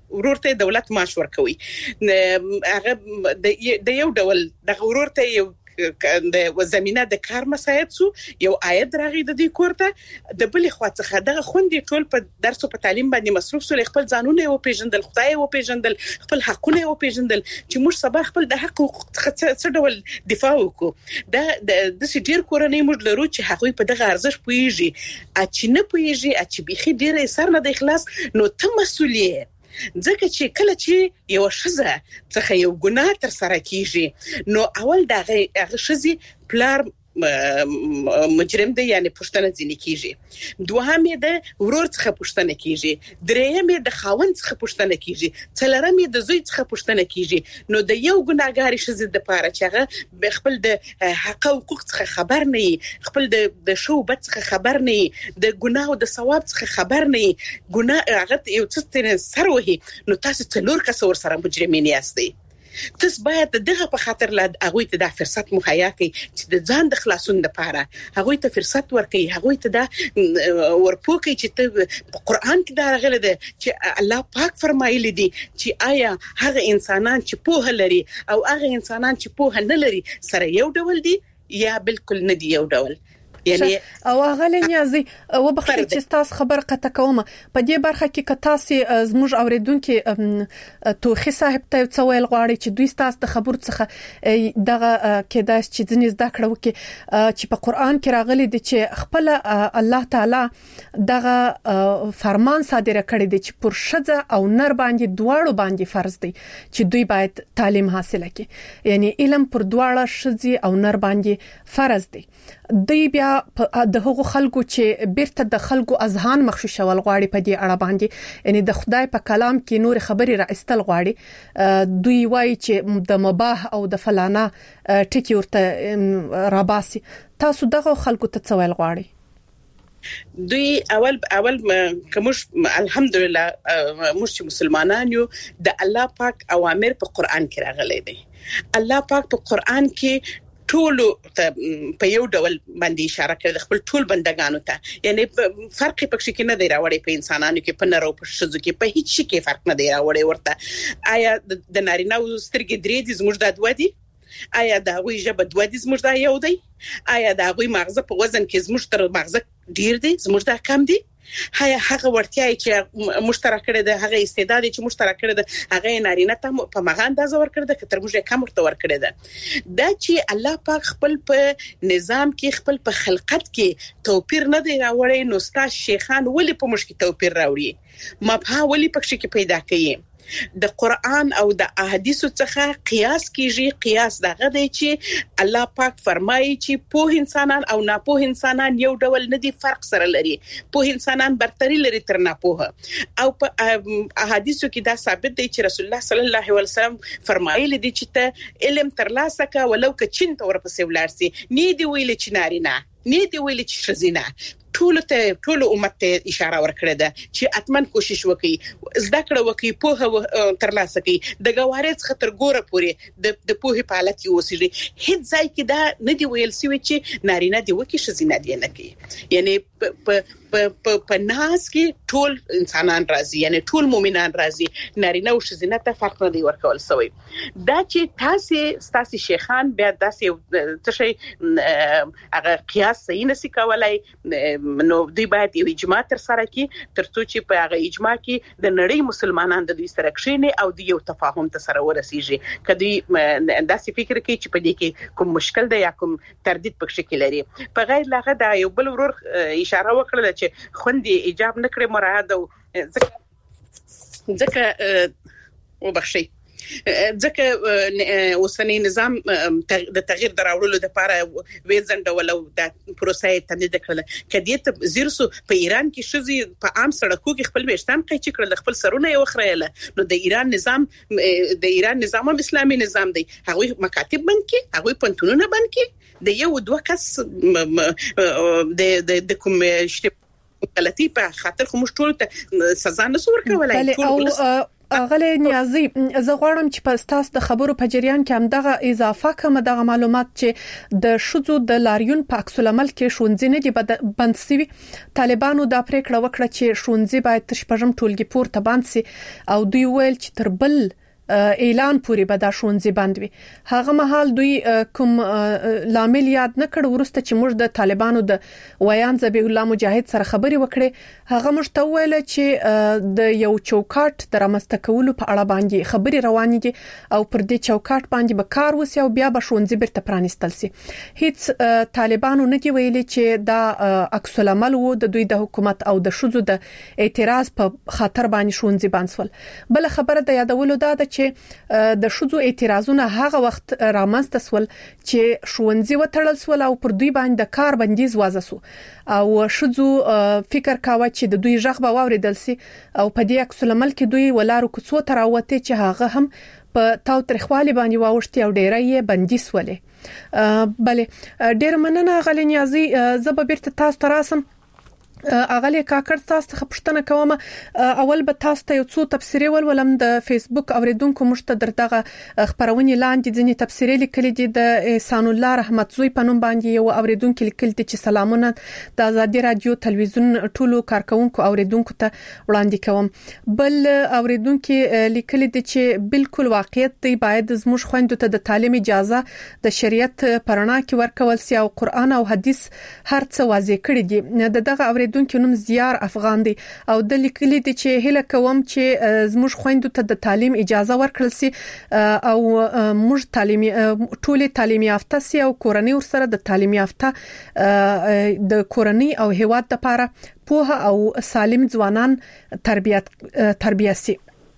ورور ته دولت معاش ورکوي هغه د یو ډول د ورور ته یو د زمينه د کار مساعد سو یو عاید راغی د دې کوړه د بلې خوا څخه د خوندې ټول په درس او په تعلیم باندې مصروف سو خپل ځانونه او پیژندل خدای او پیژندل خپل حقونه او پیژندل چې موږ سبا خپل د حق څه ډول دفاع وکړو د ډیر کورنۍ موږ لرو چې هغه په دغه ارزښت پويږي چې نه پويږي چې بيخي ډیره سر نه د اخلاص نو ته مسؤلیت ځکه چې کله چې یو شزه څخه یو ګناه تر سره کیږي نو اول دغه شزي پلار مجرم دی یعنی پښتنه ځینې کیږي دوهمه د ورور څخه پښتنه کیږي درېمه د خاوند څخه پښتنه کیږي څلورمه د زوی څخه پښتنه کیږي نو د یو ګناګار شزه د پاره چې هغه خپل د حق او حقوق څخه خبر نه خپل د شوبت څخه خبر نه د ګناه او د ثواب څخه خبر نه ګناه هغه یو څه سر وهي نو تاسو څلور کس ور سره مجرمین یاستئ تاسو باید دغه په خاطر لا هغه ته د فرصت مهیا کړئ چې د ځان د خلاصون لپاره هغه ته فرصت ورکړئ هغه ته د ورپوکي چې ته په قران کې دا راغلی دی چې الله پاک فرمایلی دی چې آیا هغه انسانان چې پوهه لري او هغه انسانان چې پوهه نه لري سره یو ډول دي یا بالکل نه دی یو ډول یعنی او هغه لنیازي او بخیر چې تاسو خبر قطه کوم په دې برخه کې کتاسي زموږ اوریدونکو توخي صاحب ته څویل غواړي چې دوی تاسو د خبر څخه دغه کېدای چې ځنې زده کړو کې چې په قران کې راغلي دي چې خپل الله تعالی دغه فرمان صادره کړی دی چې پر شذ او نر باندې دواړو باندې فرض دی چې دوی باید تعلیم حاصل کړي یعنی علم پر دواړه شذ او نر باندې فرض دی دوی بیا د هغو خلکو چې بیرته د خلکو اذهان مخشوشول غواړي په دې اړه باندې یعنی د خدای په کلام کې نور خبري را استل غواړي دوی وایي چې د مباح او د فلانه ټکی ورته راباسي تاسو دغه خلکو ته څه ویل غواړي دوی اول کومش الحمدلله موږ مسلمانان یو د الله پاک اوامر په قران کې راغلي دي الله پاک په قران کې ټول په یو ډول باندې اشاره کوي خپل ټول بندگانو ته یعنی فرق پکې کې نه دی راوړی په انسانانو کې په نارو په شذو کې په هیڅ شي کې فرق نه دی راوړی ورته آیا د نارینه او سترګې درې دي زموږ د دوه دي آیا دا غوي ژبه دوه دي زموږ د یو دی آیا دا غوي مغزه په وزن کې زموږ تر مغزه ډیر دی زموږ د کم دی هغه ورتیا چې مشترک کړي د هغه استعداد چې مشترک کړي د هغه نارینه ته په مغان د زور کړي د کتر موږ کم ورته ور کړي ده دا چې الله پاک خپل په نظام کې خپل په خلقت کې توپیر نه دی راوړی نو ستا شیخان ولې په مشکل توپیر راوړي مبها ولې پکې کې پیدا کړي د قران او د احادیثو څخه قیاس کیږي قیاس دغه دی چې الله پاک فرمایي چې په انسانان او ناپوه انسانان یو ډول نه دي فرق سره لري په انسانان برتری لري تر ناپوه او په احادیثو کې دا ثابت دی چې رسول الله صلی الله علیه وسلم فرمایلی دی چې ته علم ترلاسه کا ولو که چین ته ورپسې ولاړسي نه دی ویل چې نارینه نه دی ویل چې شزینه ټول امت ته اشاره ورکړه ده چې اتمن کوشش وکړي زده کړه وکړي په ترلاسه کړي د ګوارې څخه تر ګوره پورې د پوهې په حالت کې اوسېږي هیڅ ځای کې دا نه دی ویل سوي چې نارینه دی وکړي شزینه دی نه کوي یعنی په ناس کې ټول انسانان راضي یعنی ټول مؤمنان راضي نارینه او شزینه ته فرق نه دی ورکول سوی دا چې تاسو شیخان بیا داسې څه شي هغه قیاس صحیح نسی کولای نو دوی باید یو اجماع تر سره کی ترڅو چې په هغه اجماع کې د نړۍ مسلمانان د دوی سره کښیني او د یو تفاهم ته سره ورسیږي کدی داسې فکر کوي چې په دې کې کوم مشکل دی یا کوم تردید پکې کې لري په غیر لغه دا یو بل ورور اشاره وکړه چې خوندې ایجاب نکړي مراد او ځکه وبخښي ځکه اوسنی نظام د تغییر دراوړلو لپاره وېزند ولو د پروسې تمدید کړل کدی ته زیرسو په ایران کې شذي په عام سړکو کې خپل وشتان قیچ کړل خپل سرونه یو خړېله نو د ایران نظام اسلامي نظام دی هغه مکاتب بند کې هغه پنتونونه بند کې د یو دوه کس د کوم غلطي په خاطر خو مش ټول ته سزا نه ورکولای اغلی نیازي زه غواړم چې په تاسو د خبرو په جریان کې هم دغه اضافه کوم دغه معلومات چې د شذو د لاریون په عکس العمل کې شونځي نه دي بند سوي. طالبانو دا پریکړه وکړه چې شونځي باید تشپږم ټولګي پورته بند سي او دوی ویل چې تر بل اعلان پورې به دا شونځي بند وي. هغه مهال دوی کوم لامل یاد نه کړ. ورسته چې موږ د طالبانو د ویان ذبیح الله مجاهد سره خبري وکړې هغه موږ ته ویل چې د یو چوکاټ د رامنځته کولو په اړه باندې خبري روانې دي او پر دې چوکاټ باندې به کار وسی او بیا به شونځي برته پرانستل سي. هیڅ طالبانو نه دی ویلي چې دا عکس العمل وو د دوی د حکومت او د شذو د اعتراض په خاطر باندې شونځي بنسول. بل خبره د یادولو دا چې د شذو اعتراضونه هغه وخت رامنځته سول چې شونځي وټړل سول او پر دوی باندې د کار بندیز وضع سو او شذو فکر کاوه چې د دوی ژغ به واوریدل سي او په دې عکس العمل کې دوی ولارو کوڅو ته راوته چې هغه هم په تاو ترخوالي باندې واوښتي او ډیره یې بندیز ولې. بله ډیر مننه غلی نیازي. زه به بیرته تاسو ته راسم. اغلی کاکړ تاسو ته پوښتنه کوم. اول به تاسو ته یو څو تفسیري ولولم. د فیسبوک اوریدونکو مشته دغه خبرونه لاندې ځینې تفسیري لیکلي دي. د احسان الله رحمت زوی په نوم باندې یو اوریدونکو لیکل دي چې سلامونه د آزادي رادیو تلویزیون ټولو کارکونکو اوریدونکو ته وړاندې کوم. بل اوریدونکو لیکل دي چې بالکل واقعیت دی باید زموږ خويندو ته د تعلیم اجازه د شریعت پرانا کې ورکول سي او قران او حديث هر څه واضح کړی دي. دغه اوریدونکو نوم زیار افغان دی او د لیکلي دي چې هله کوم چې زموږ خويندو ته د تعلیم اجازه ورکړل سي او موږ تعلیمي ټول تعلیمي یافته سي او کورنۍ ورسره د تعلیمي یافته د کورنۍ او هیواد لپاره پوهه او سالم ځوانان تربیه سي.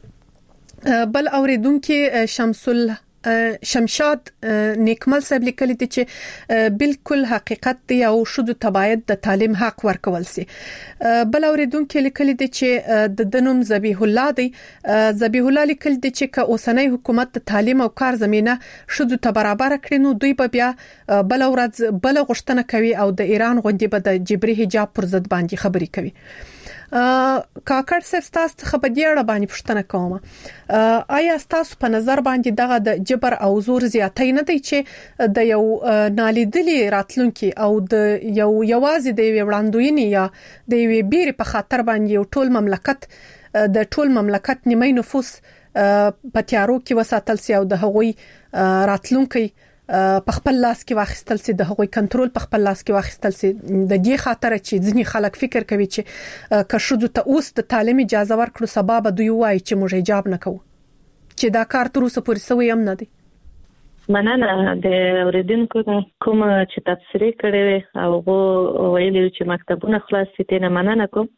بل اوریدونکو شمشاد نیکمل صاحب لیکلی دي چې بالکل حقیقت دی او شذو تبعید د تعلیم حق ورکول سي. بل اوریدونکو لیکلی دي چې د دنوم ذبیح الله دی. ذبیح الله لیکلی دي چې که اوسنۍ حکومت د تعلیم او کار زمينه شذو ته برابر کړي نو دوی به بیا بل ورځ بل غشتنه کوي او د ایران غونډې به د جبري حجاب پر ضد باندې خبري کوي. کاکړ صاحب تاسو څخه په دې اړه باندې پوښتنه کوم. آیا تاسو په نظر باندې دغه د جبر او زور زیاتې نه دی چې د یو نالیدلي راتلونکي او د یوازې د وړاندوینې یا د یو بیرې په خاطر باندې یو ټول مملکت نیمه نفوس په تیارو کې وساتل سي او د هغوی راتلونکي په خپل لاس کې واخیستل سي د هغوی کنټرول په خپل لاس کې واخیستل سي. د دې خاطر چې ځینې خلک فکر کوي چې که شذو ته اوس د تعلیم اجازه ورکړو سبب دوی وایي چې موږ حجاب نه کوو چې دا کار تر اوسه پورې سوی هم نه دی. مننه د اوریدونکو کوم چې تفسیر کړی او ویلي چې مکتبونه خلاص دي نه مننه کوم.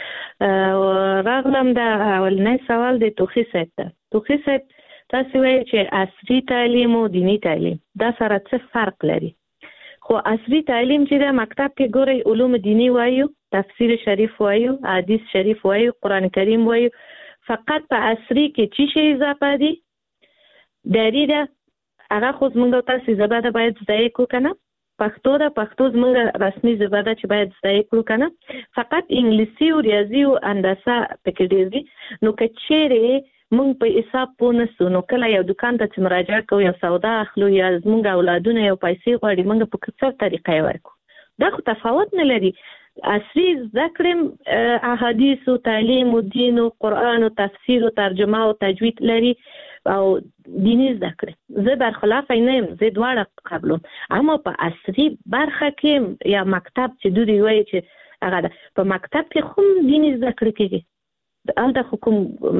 راغلم د اولنې سوال د توخی صاحب تاسو وایي چې عصري تعلیم او دینی تعلیم دا سره څه فرق لري؟ خو عصري تعلیم چې د مکتب کې ګوري علوم دینی وایو، تفسیر شریف وایو، حدیث شریف وایو، قران کریم وایو، فقط په عصري کې چې شی اضافه دي دریده هغه خو زمونږ تاسو زباده باید زده کو کنه. پښتو زمونږ رسمي زباده چې باید زده کړو کنه. فقط انګلیسي او ریاضي او هندسه پکې ډیر دي. نو کچېره مونږ په حساب پونسو نو کله یو دکان ته مراجعه کوو یا سودا اخلو یا زمونږ اولادونه یو پیسې غواړي مونږ په څه طریقه ورکو. دا خو تفاوت نه لري. عصري ذکر احادیث او تعلیم او دین او قران او تفسیر او ترجمه او تجوید لري او دیني ذکر. زه برخلاف نه يم، زه دواړه قبولم. اما په عصري برخه کې یا مکتب چې دوی وایي چې هغه په مکتب کې هم دیني ذکر کېږي. الته حکم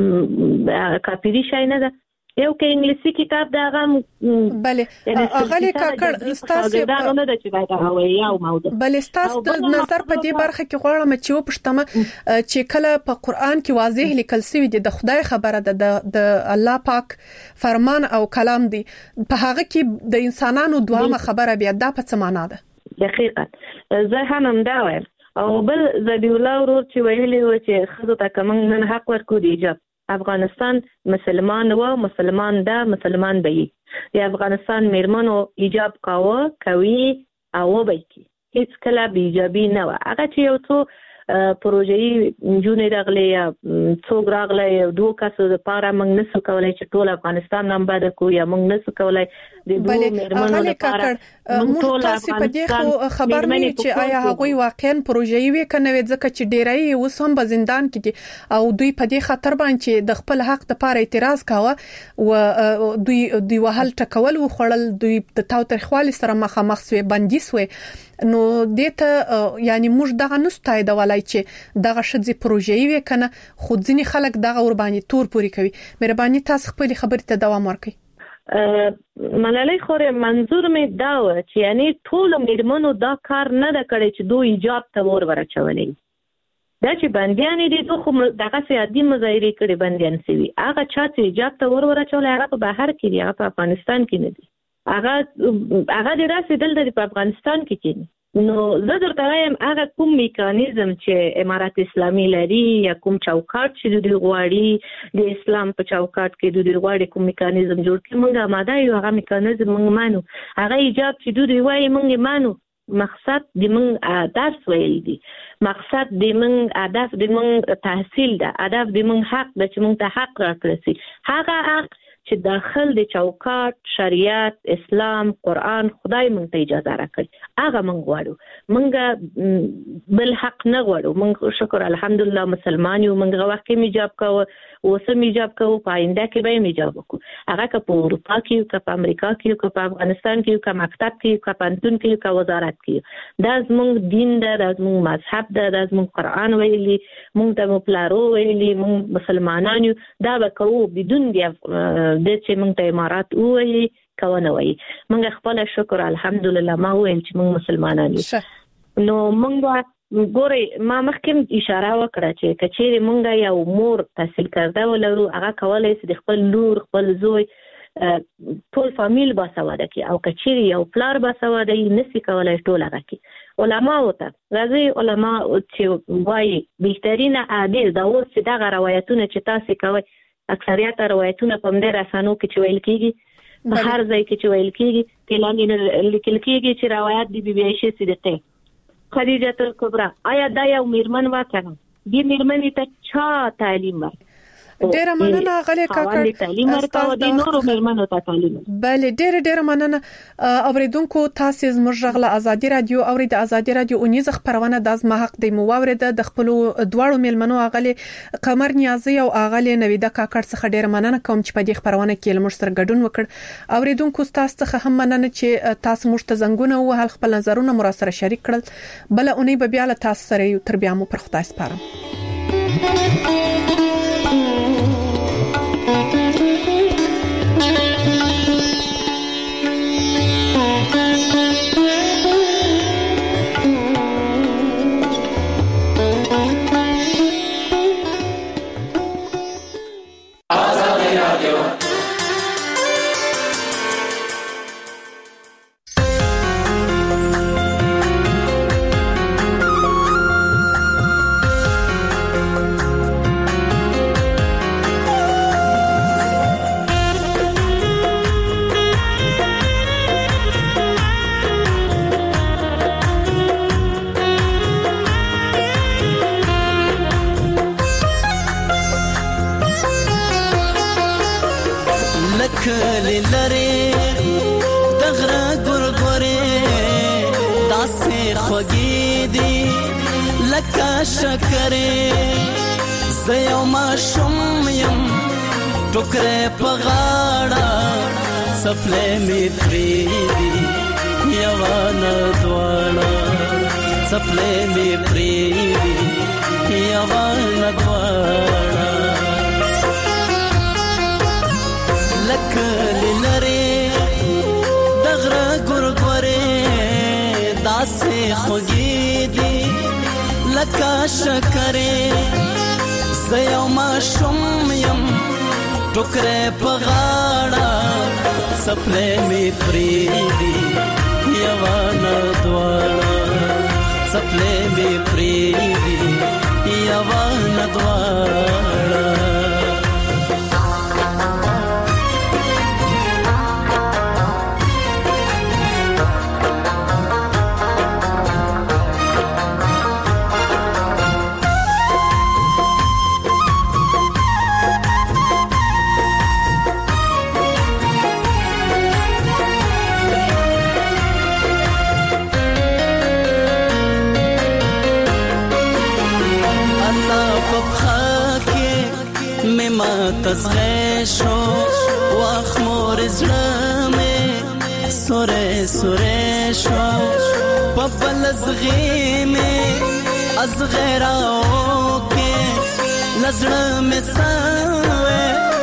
کاپیری شای نه ده. یو کې انګلیسي کتاب دا غم بله اغلی کاکړ ستاسو نه د چې باید هغه یو موضوع بله ستاسو نظر په دې برخه کې غواړم چې وپښتم چې کله په قران کې واضح لیکل شوی دی د خدای خبره ده د الله پاک فرمان او کلام دی په هغه کې د انسانانو دوامه خبره بیا دا په څه معنا ده؟ دقیقاً زه هم دا وایم. او بل ذبیح الله ورور چې ویلي و چې خزو ته کوم نن حق ورکو دی حجاب. افغانستان مسلمان و مسلمان ده مسلمان به دی. افغانستان میرمنو حجاب کوي او به کی هیڅ کله بی حجابي نه و. هغه چې یو څو پروژې جونې راغلي یا څوک راغلي دوه کسو لپاره موږ نسو کولای چې ټول افغانستان نام باد کو یا موږ نسو کولای د دوه میرمنو لپاره موږ تاسو په دې خو خبر نه چې آیا هغوی واقعا پروژې وی کنه ځکه چې ډیرای اوس هم په زندان کې دي او دوی په دې خاطر باندې د خپل حق لپاره اعتراض کاوه او دوی وهل ټکول و خړل دوی د تاوتریخوالي سره مخامخ سوی بندي سوی نو دته یعنی موږ دغه نستای د ولای چې دغه شذې پروژې وی کنه خو ځینی خلک دغه ور باندې تور پوری کوي مهرباني تاسو خپل خبرې ته دوام ورکړئ ملالۍ خوري منظور می دا و چې یعنی ټول میرمنو دا کار نه د کړی چې دوی ایجاب ته ورچولې دا چې بنديان دي دوه دغه سیادي مظاهره کړي بنديان سوي هغه چا چې ایجاب ته ورچولې هغه په بهر کې دی هغه په افغانستان کې نه دی هغه د رسیدل د په افغانستان کې کېني نو زه درته وایم هغه کوم میکانیزم چې امارات اسلامي لري یا کوم چوکاټ چې د غواړي د اسلام په چوکاټ کې د غواړي کوم میکانیزم جوړ کړي موږ آماده یو هغه میکانیزم موږ مانو هغه ایجاب چې دوی وایي موږ مانو مقصد د موږ درس ویل دي مقصد د موږ هدف د موږ تحصیل ده هدف د موږ حق ده چې موږ ته حق راکړي هغه حق چې داخل د چوکاټ شریعت اسلام قران خدای مونږ ته اجازه راکړي هغه مونږ غواړو مونږ بل حق نه غواړو مونږ شکر الحمدلله مسلمان یو مونږ واقعي میجاب کوو اوس میجاب کوو پاینده کې به میجاب وکړو هغه که په اروپا کې که په امریکا کې که په افغانستان کې که مکتب کې که پانتون کې که وزارت کې دا زموږ دین ده دا زموږ مذهب ده دا زموږ قران ویلي مونږ ته پلارو ویلي مونږ مسلمانان یو دا به کوو بدون دی د چې موږ ته امارات وایي کونه وایي موږ خپل شکر الحمدلله ما ویل چې موږ مسلمانان یو نو موږ ګوري ما مخکې اشاره وکړه چې کچېری موږ یو مور تحصیل کړه ولرو هغه کولای شي د خپل لور خپل زوی ټول فامیل باسواده کی او کچېری یو پلار باسواده نسی کولای ټول هغه کی علما وته غزي علما چې وایي بهترینه عادل دا اوس چې دا روایتونه چې تاسو کوي اکثریت روایتونه په مدیر اسانو کې چې ویل کیږي په هر ځای کې چې ویل کیږي کلام لیکل کیږي چې روایت دی بی عائشہ صدیقه خدیجه الکبرى آیا دا یو میرمن واکړه دې میرمنې ته چا تعلیم ورکړ ډیره مننه غلې کاکړ تعلیم ورکاو د نورو میرمنو ته تعلیم بله ډیره مننه اوریدونکو تاسو زموږ غله ازادي رادیو او د ازادي رادیو اونیز خبرونه د ازما حق د موورده د خپل دواړو میلمنو غلې قمر نیازي او غلې نویده کاکړ څخه ډیره مننه کوم چې په دې خبرونه کې لمر سره ګډون وکړ اوریدونکو تاسو څخه هم مننه چې تاسو موږ ته زنګونه او هل خپل نظرونه مر سره شریک کړل بل اونۍ به بیا له تاسو سره یو تر بیا مو پر خدای سپارم ټوکره پغاړه سپلې می پریدي یوانه دواړه سپلې می پریدي یوانه دواړه لکه لری دغره ګورګورې داسې خوږې دي لکه شکرې زيو ما شوم يم ټوکره پغاړه سپلې می پریدي یوانه دواړه سپلې می پریدي یوانه دواړه ما تزغشو واخمور زلمه سوره سوره شو ببل زغیمه از غیراو که لزلمه سوه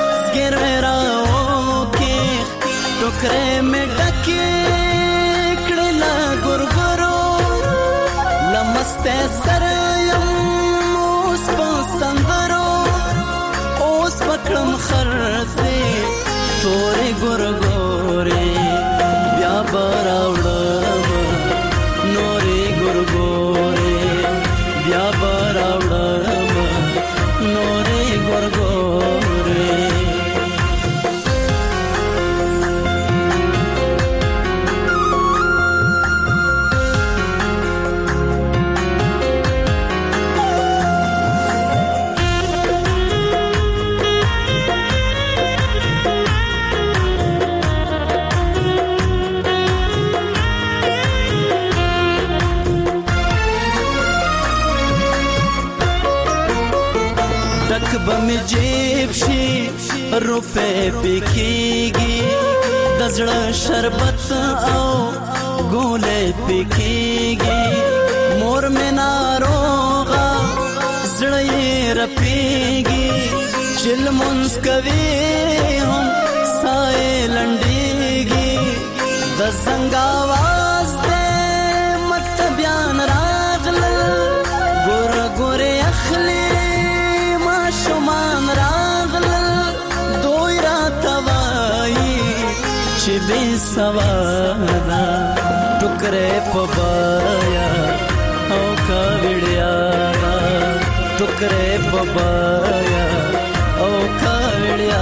زگیراو که ټوکره مې ډکې کړې لا ګورګورو لمسته سره یم اوس په سندرو اوس پکړم خرڅې تورې ګورګورې بیا به راوړم نورې ګورګورې بیا به راوړم نورې ګورګورې بم جیب شي روپے پکېږي د زړه شربت او ګولې پکېږي مور مې ناروغه زړه یې رپېږي چې لمونځ کوي هم سایې لنډېږي د زنګ آواز دې مطلبیان راغلل ګوره ګوره اخلي شمان راغلل دوی را توایی چې بې سوادا ټوکرې په بایا او کاوړیا ټوکرې په بایا او کاوړیا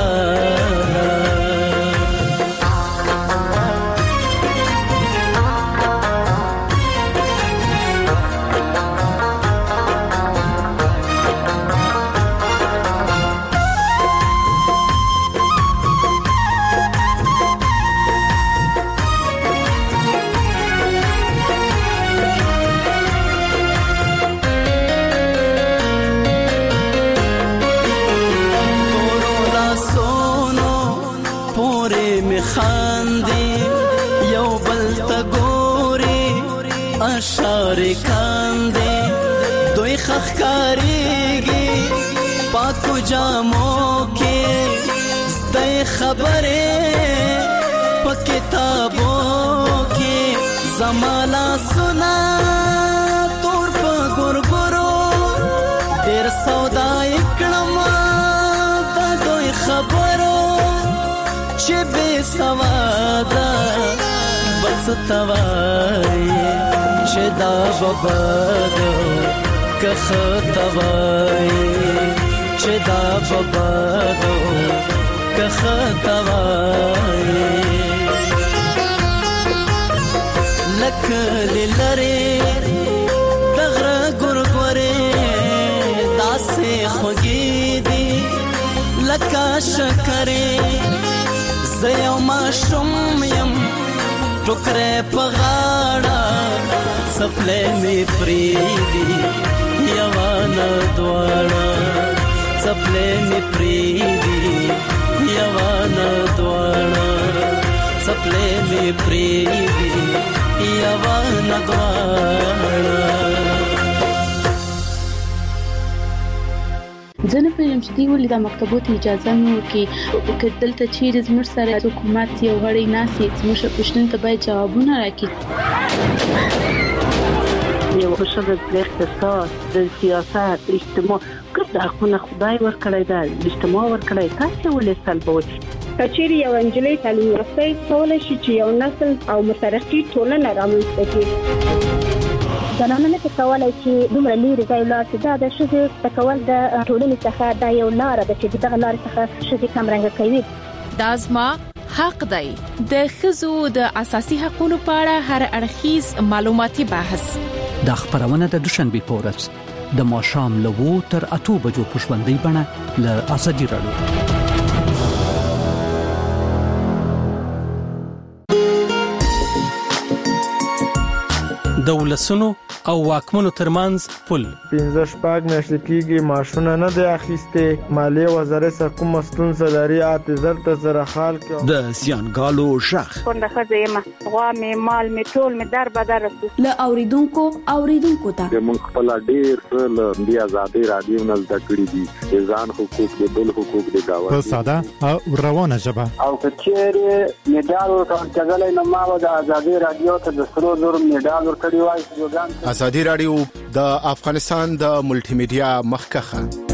اشاره کاندې دوی خخکاریږي پاکو جامو کې زده خبره په کتابو کې زمالا سنا تور په ګورګورو ډېر سودا کړم د دوی خبرو چې بې سوادا بس توای چې دا بابادو کخ توای چې دا بابادو کخ توای لکه لری دغره ګورګورې داسې خوږې دي لکه شکرې زه یو ماشوم یم ټوکرې په غاړه سپلې مې پریدي یوانه دواړه سپلې مې پریدي یوانه دواړه سپلې مې پریدي یوانه دواړه زه نه پوهیږم چې دوی ولې دا مکتبو ته اجازه نه ورکوي که دلته چیرې زموږ سره حکومت یو غړی ناست زموږ پوښتنو ته باید ځوابونه راکړي یو ښځه د اقتصاد د سیاست اجتماع ګډ حقونه خدای ورکړی دی اجتماع ورکړی تاسو ولې سلبوي کچېرې یو انجلۍ تعلیم یافته کولای شي چې یو نسل او مترقي ټولنه رامنځته کړي زنانه نه کولای چې دومره لري ځای لا چې دا د شذ تکول د ټولنې څخه دا یو لار ده چې دغه لار څخه شذ کم رنګ کوي دازما حق دی د خزو د اساسي حقوقو په اړه هر اړخیز معلوماتي بحث د خبرونه د دوشنبه پورز د ماشام لوو تر 8 بجو پښوندې بڼه ل ازادي رادیو د ولسونو او واکمنو ترمنځ پل. 15 شپږ میاشتې کېږي ماشونه نه دی اخیسته. مالیه وزارت سره کوم ستونزه لري اته زر سره حال کې. د زیانګالو شخ څنګه خزه غوا می مال می ټول می در بدر ل اوریدونکو ته موږ خپل ډیر څه د آزادي رادیو نه زده کړی دي. ځان حقوق د بل حقوق د گاوه په ساده او روانه ژبه. او کچېره میډال ورکړل نو ما د آزادي رادیو ته د سرو زر میډال ورکړی وای. آزادي رادیو د افغانستان د ملټي میډیا مخکخه